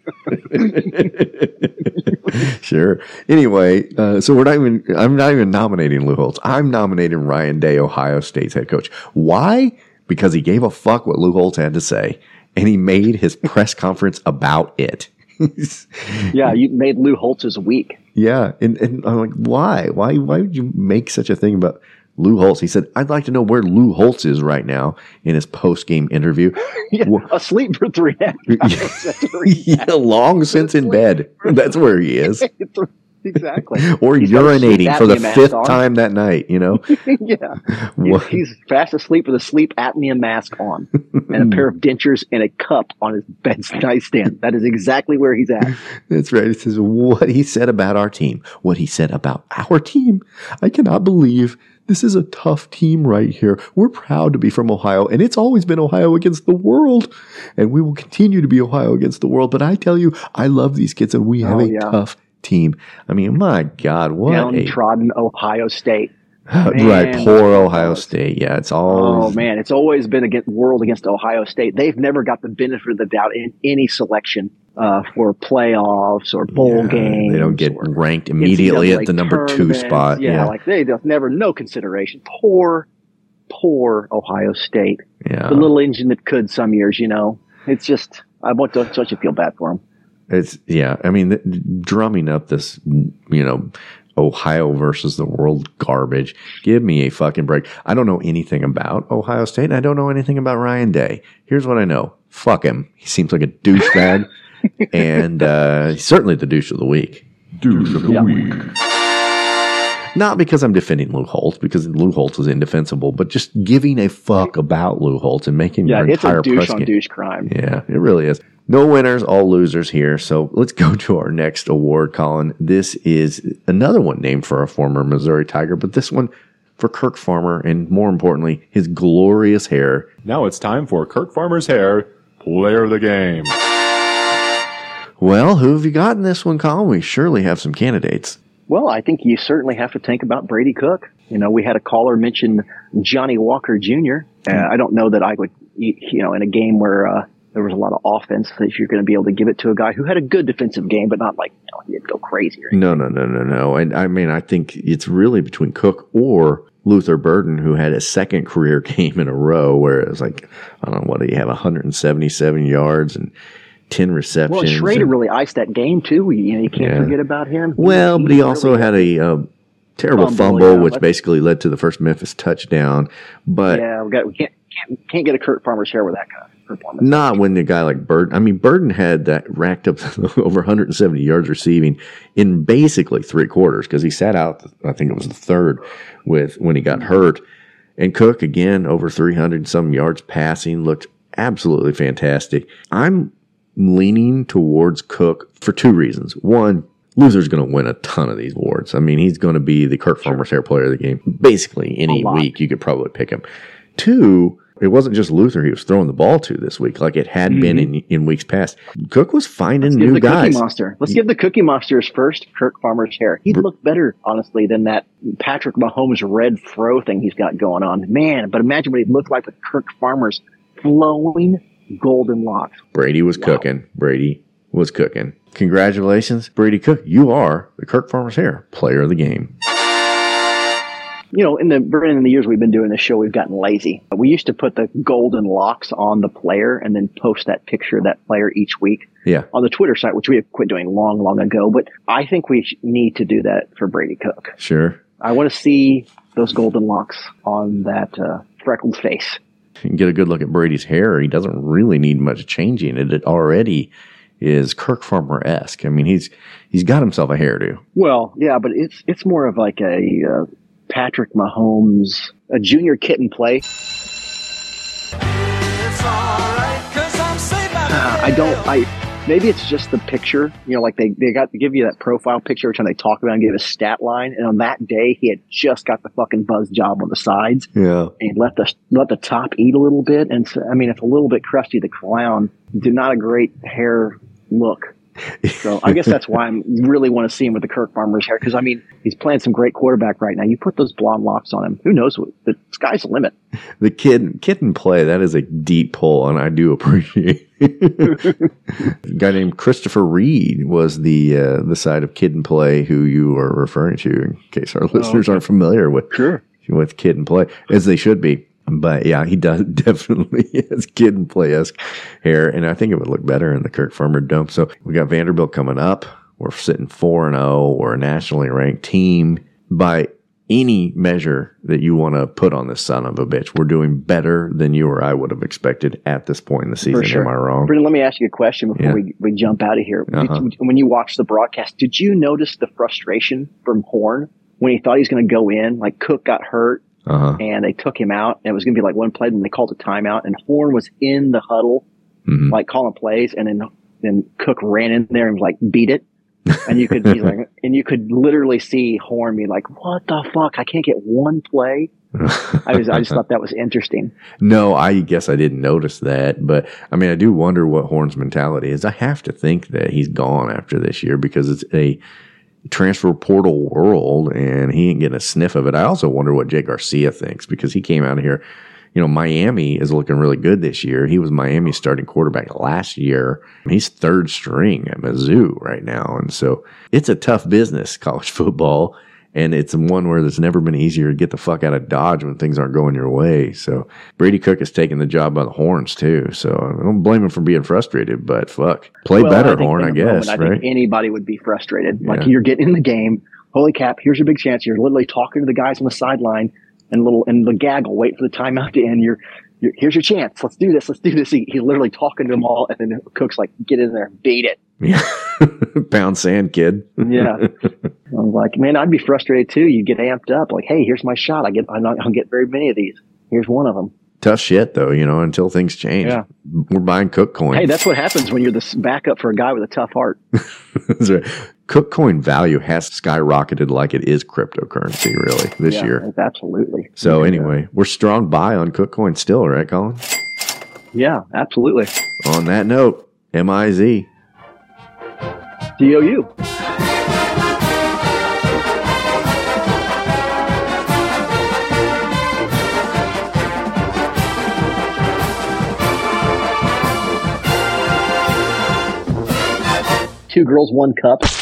Sure. Anyway, uh, so we're not even. I'm not even nominating Lou Holtz. I'm nominating Ryan Day, Ohio State's head coach. Why? Because he gave a fuck what Lou Holtz had to say, and he made his press conference about it. Yeah, you made Lou Holtz's week. Yeah, and, and I'm like, why? Why? Why would you make such a thing about Lou Holtz? He said, "I'd like to know where Lou Holtz is right now" in his post-game interview. Yeah, asleep for three hours. Yeah, long since in bed. That's where he is. Exactly. Or He's urinating for the fifth on. time that night, you know? Yeah. He's, he's fast asleep with a sleep apnea mask on and a pair of dentures and a cup on his bed's nightstand. That is exactly where he's at. That's right. It says what he said about our team. What he said about our team. I cannot believe this is a tough team right here. We're proud to be from Ohio, and it's always been Ohio against the world, and we will continue to be Ohio against the world. But I tell you, I love these kids, and we have Oh, a yeah. tough team. I mean, my God, what a Downtrodden Ohio State. right, Man. poor Ohio State. Yeah, it's all. Oh man, it's always been against world against Ohio State. They've never got the benefit of the doubt in any selection uh, for playoffs or bowl games. They don't get ranked immediately N C double A at the number two tournaments. spot. Yeah, Yeah, like they just never no consideration. Poor, poor Ohio State. Yeah. The little engine that could some years. You know, it's just I want to such a feel bad for them. It's yeah. I mean, th- drumming up this, you know, Ohio versus the world garbage. Give me a fucking break. I don't know anything about Ohio State, and I don't know anything about Ryan Day. Here's what I know: fuck him. He seems like a douchebag, and uh, he's certainly the douche of the week. Douche of the Yeah. week. Not because I'm defending Lou Holtz, because Lou Holtz is indefensible, but just giving a fuck about Lou Holtz and making Yeah, your it's entire a douche press on game- douche crime. Yeah, it really is. No winners, all losers here. So let's go to our next award, Colin. This is another one named for a former Missouri Tiger, but this one for Kirk Farmer, and more importantly, his glorious hair. Now it's time for Kirk Farmer's hair, player of the game. Well, who have you got in this one, Colin? We surely have some candidates. Well, I think you certainly have to think about Brady Cook. You know, we had a caller mention Johnny Walker Junior Uh, I don't know that I would, you you know, in a game where uh, there was a lot of offense, that you're going to be able to give it to a guy who had a good defensive game, but not like, you know, he didn't go crazy. Or No, no, no, no, no. And I mean, I think it's really between Cook or Luther Burden, who had his second career game in a row where it was like, I don't know, what did he have, one hundred seventy-seven yards and ten receptions. Well, Schrader and- really iced that game too. You know, you can't Yeah. forget about him. Well, but he also had a uh, terrible Fumble, fumble, yeah, which that's- basically led to the first Memphis touchdown. But yeah, we, got, we can't, can't can't get a Kurt Farmer's hair with that kind of performance. not when the guy like Burden. I mean, Burden had that racked up over one hundred seventy yards receiving in basically three quarters because he sat out. I think it was the third with when he got hurt. And Cook again over three hundred some yards passing, looked absolutely fantastic. I'm leaning towards Cook for two reasons. One, Luther's going to win a ton of these awards. I mean, he's going to be the Kirk Farmer's hair player of the game. Basically, any week you could probably pick him. Two, it wasn't just Luther he was throwing the ball to this week like it had been in, in weeks past. Cook was finding Give new the guys. Cookie Monster. Let's give the Cookie Monster his first Kirk Farmer's hair. He looked better, honestly, than that Patrick Mahomes red fro thing he's got going on. Man, but imagine what he looked like with Kirk Farmer's flowing golden locks. Brady was cooking. Brady was cooking. Congratulations, Brady Cook. You are the Kirk Farmer's hair player of the game. You know, in the in the years we've been doing this show, we've gotten lazy. We used to put the golden locks on the player and then post that picture of that player each week Yeah. on the Twitter site, which we have quit doing long, long ago. But I think we sh- need to do that for Brady Cook. Sure. I want to see those golden locks on that uh, freckled face. You can get a good look at Brady's hair. He doesn't really need much changing. It, it already is Kirk Farmer-esque. I mean, he's he's got himself a hairdo. Well, yeah, but it's it's more of like a uh, Patrick Mahomes, a junior kitten play. It's alright, cause I'm I don't. I maybe it's just the picture. You know, like they they got to give you that profile picture every time they talk about and give a stat line. And on that day, he had just got the fucking buzz job on the sides. Yeah, and let the let the top eat a little bit. And so, I mean, it's a little bit crusty. The clown did not a great hair look. So I guess that's why I really want to see him with the Kirk Farmer's hair. Because I mean, he's playing some great quarterback right now. You put those blonde locks on him, who knows what? The sky's the limit. The kid, kid and play. That is a deep pull, and I do appreciate it. A guy named Christopher Reed was the uh, the side of Kid and Play who you are referring to. In case our listeners okay. aren't familiar with sure. with Kid and Play, as they should be. But yeah, he does definitely has Kid and Play-esque hair, and I think it would look better in the Kirk Farmer dome. So we got Vanderbilt coming up. We're sitting four and zero. We're a nationally ranked team by any measure that you want to put on this son of a bitch. We're doing better than you or I would have expected at this point in the season. For sure. Am I wrong? Brendan, let me ask you a question before Yeah. we, we jump out of here. Uh-huh. Did you, when you watched the broadcast, did you notice the frustration from Horn when he thought he was going to go in? Like Cook got hurt. Uh-huh. And they took him out, and it was going to be like one play, and they called a timeout, and Horn was in the huddle, mm-hmm. like calling plays, and then then Cook ran in there and was like, beat it. And you could, he's like, and you could literally see Horn be like, what the fuck? I can't get one play. I was, I just thought that was interesting. No, I guess I didn't notice that, but I mean, I do wonder what Horn's mentality is. I have to think that he's gone after this year because it's a transfer portal world and he ain't getting a sniff of it. I also wonder what Jake Garcia thinks because he came out of here. You know, Miami is looking really good this year. He was Miami's starting quarterback last year. He's third string at Mizzou right now. And so it's a tough business, college football. And it's one where it's never been easier to get the fuck out of Dodge when things aren't going your way. So Brady Cook has taken the job by the horns too. So I don't blame him for being frustrated, but fuck, play Well, better, I think Horn, in I a guess, moment, I right? think anybody would be frustrated. Like Yeah. you're getting in the game. Holy cap, here's your big chance. You're literally talking to the guys on the sideline and little, and the gaggle, wait for the timeout to end. You're, you're here's your chance. Let's do this. Let's do this. He, he's literally talking to them all. And then Cook's like, get in there and beat it. Yeah. Pound sand, kid. Yeah. I'm like, man, I'd be frustrated too. You get amped up. Like, hey, here's my shot. I get, I'm not, I don't get very many of these. Here's one of them. Tough shit, though, you know, until things change. Yeah. We're buying Cook coin. Hey, that's what happens when you're the backup for a guy with a tough heart. That's right. Cook coin value has skyrocketed like it is cryptocurrency, really, this Yeah, year. Absolutely. So Yeah. anyway, we're strong buy on Cook coin still, right, Colin? Yeah, absolutely. On that note, M I Z. D O U. Two girls, one cup.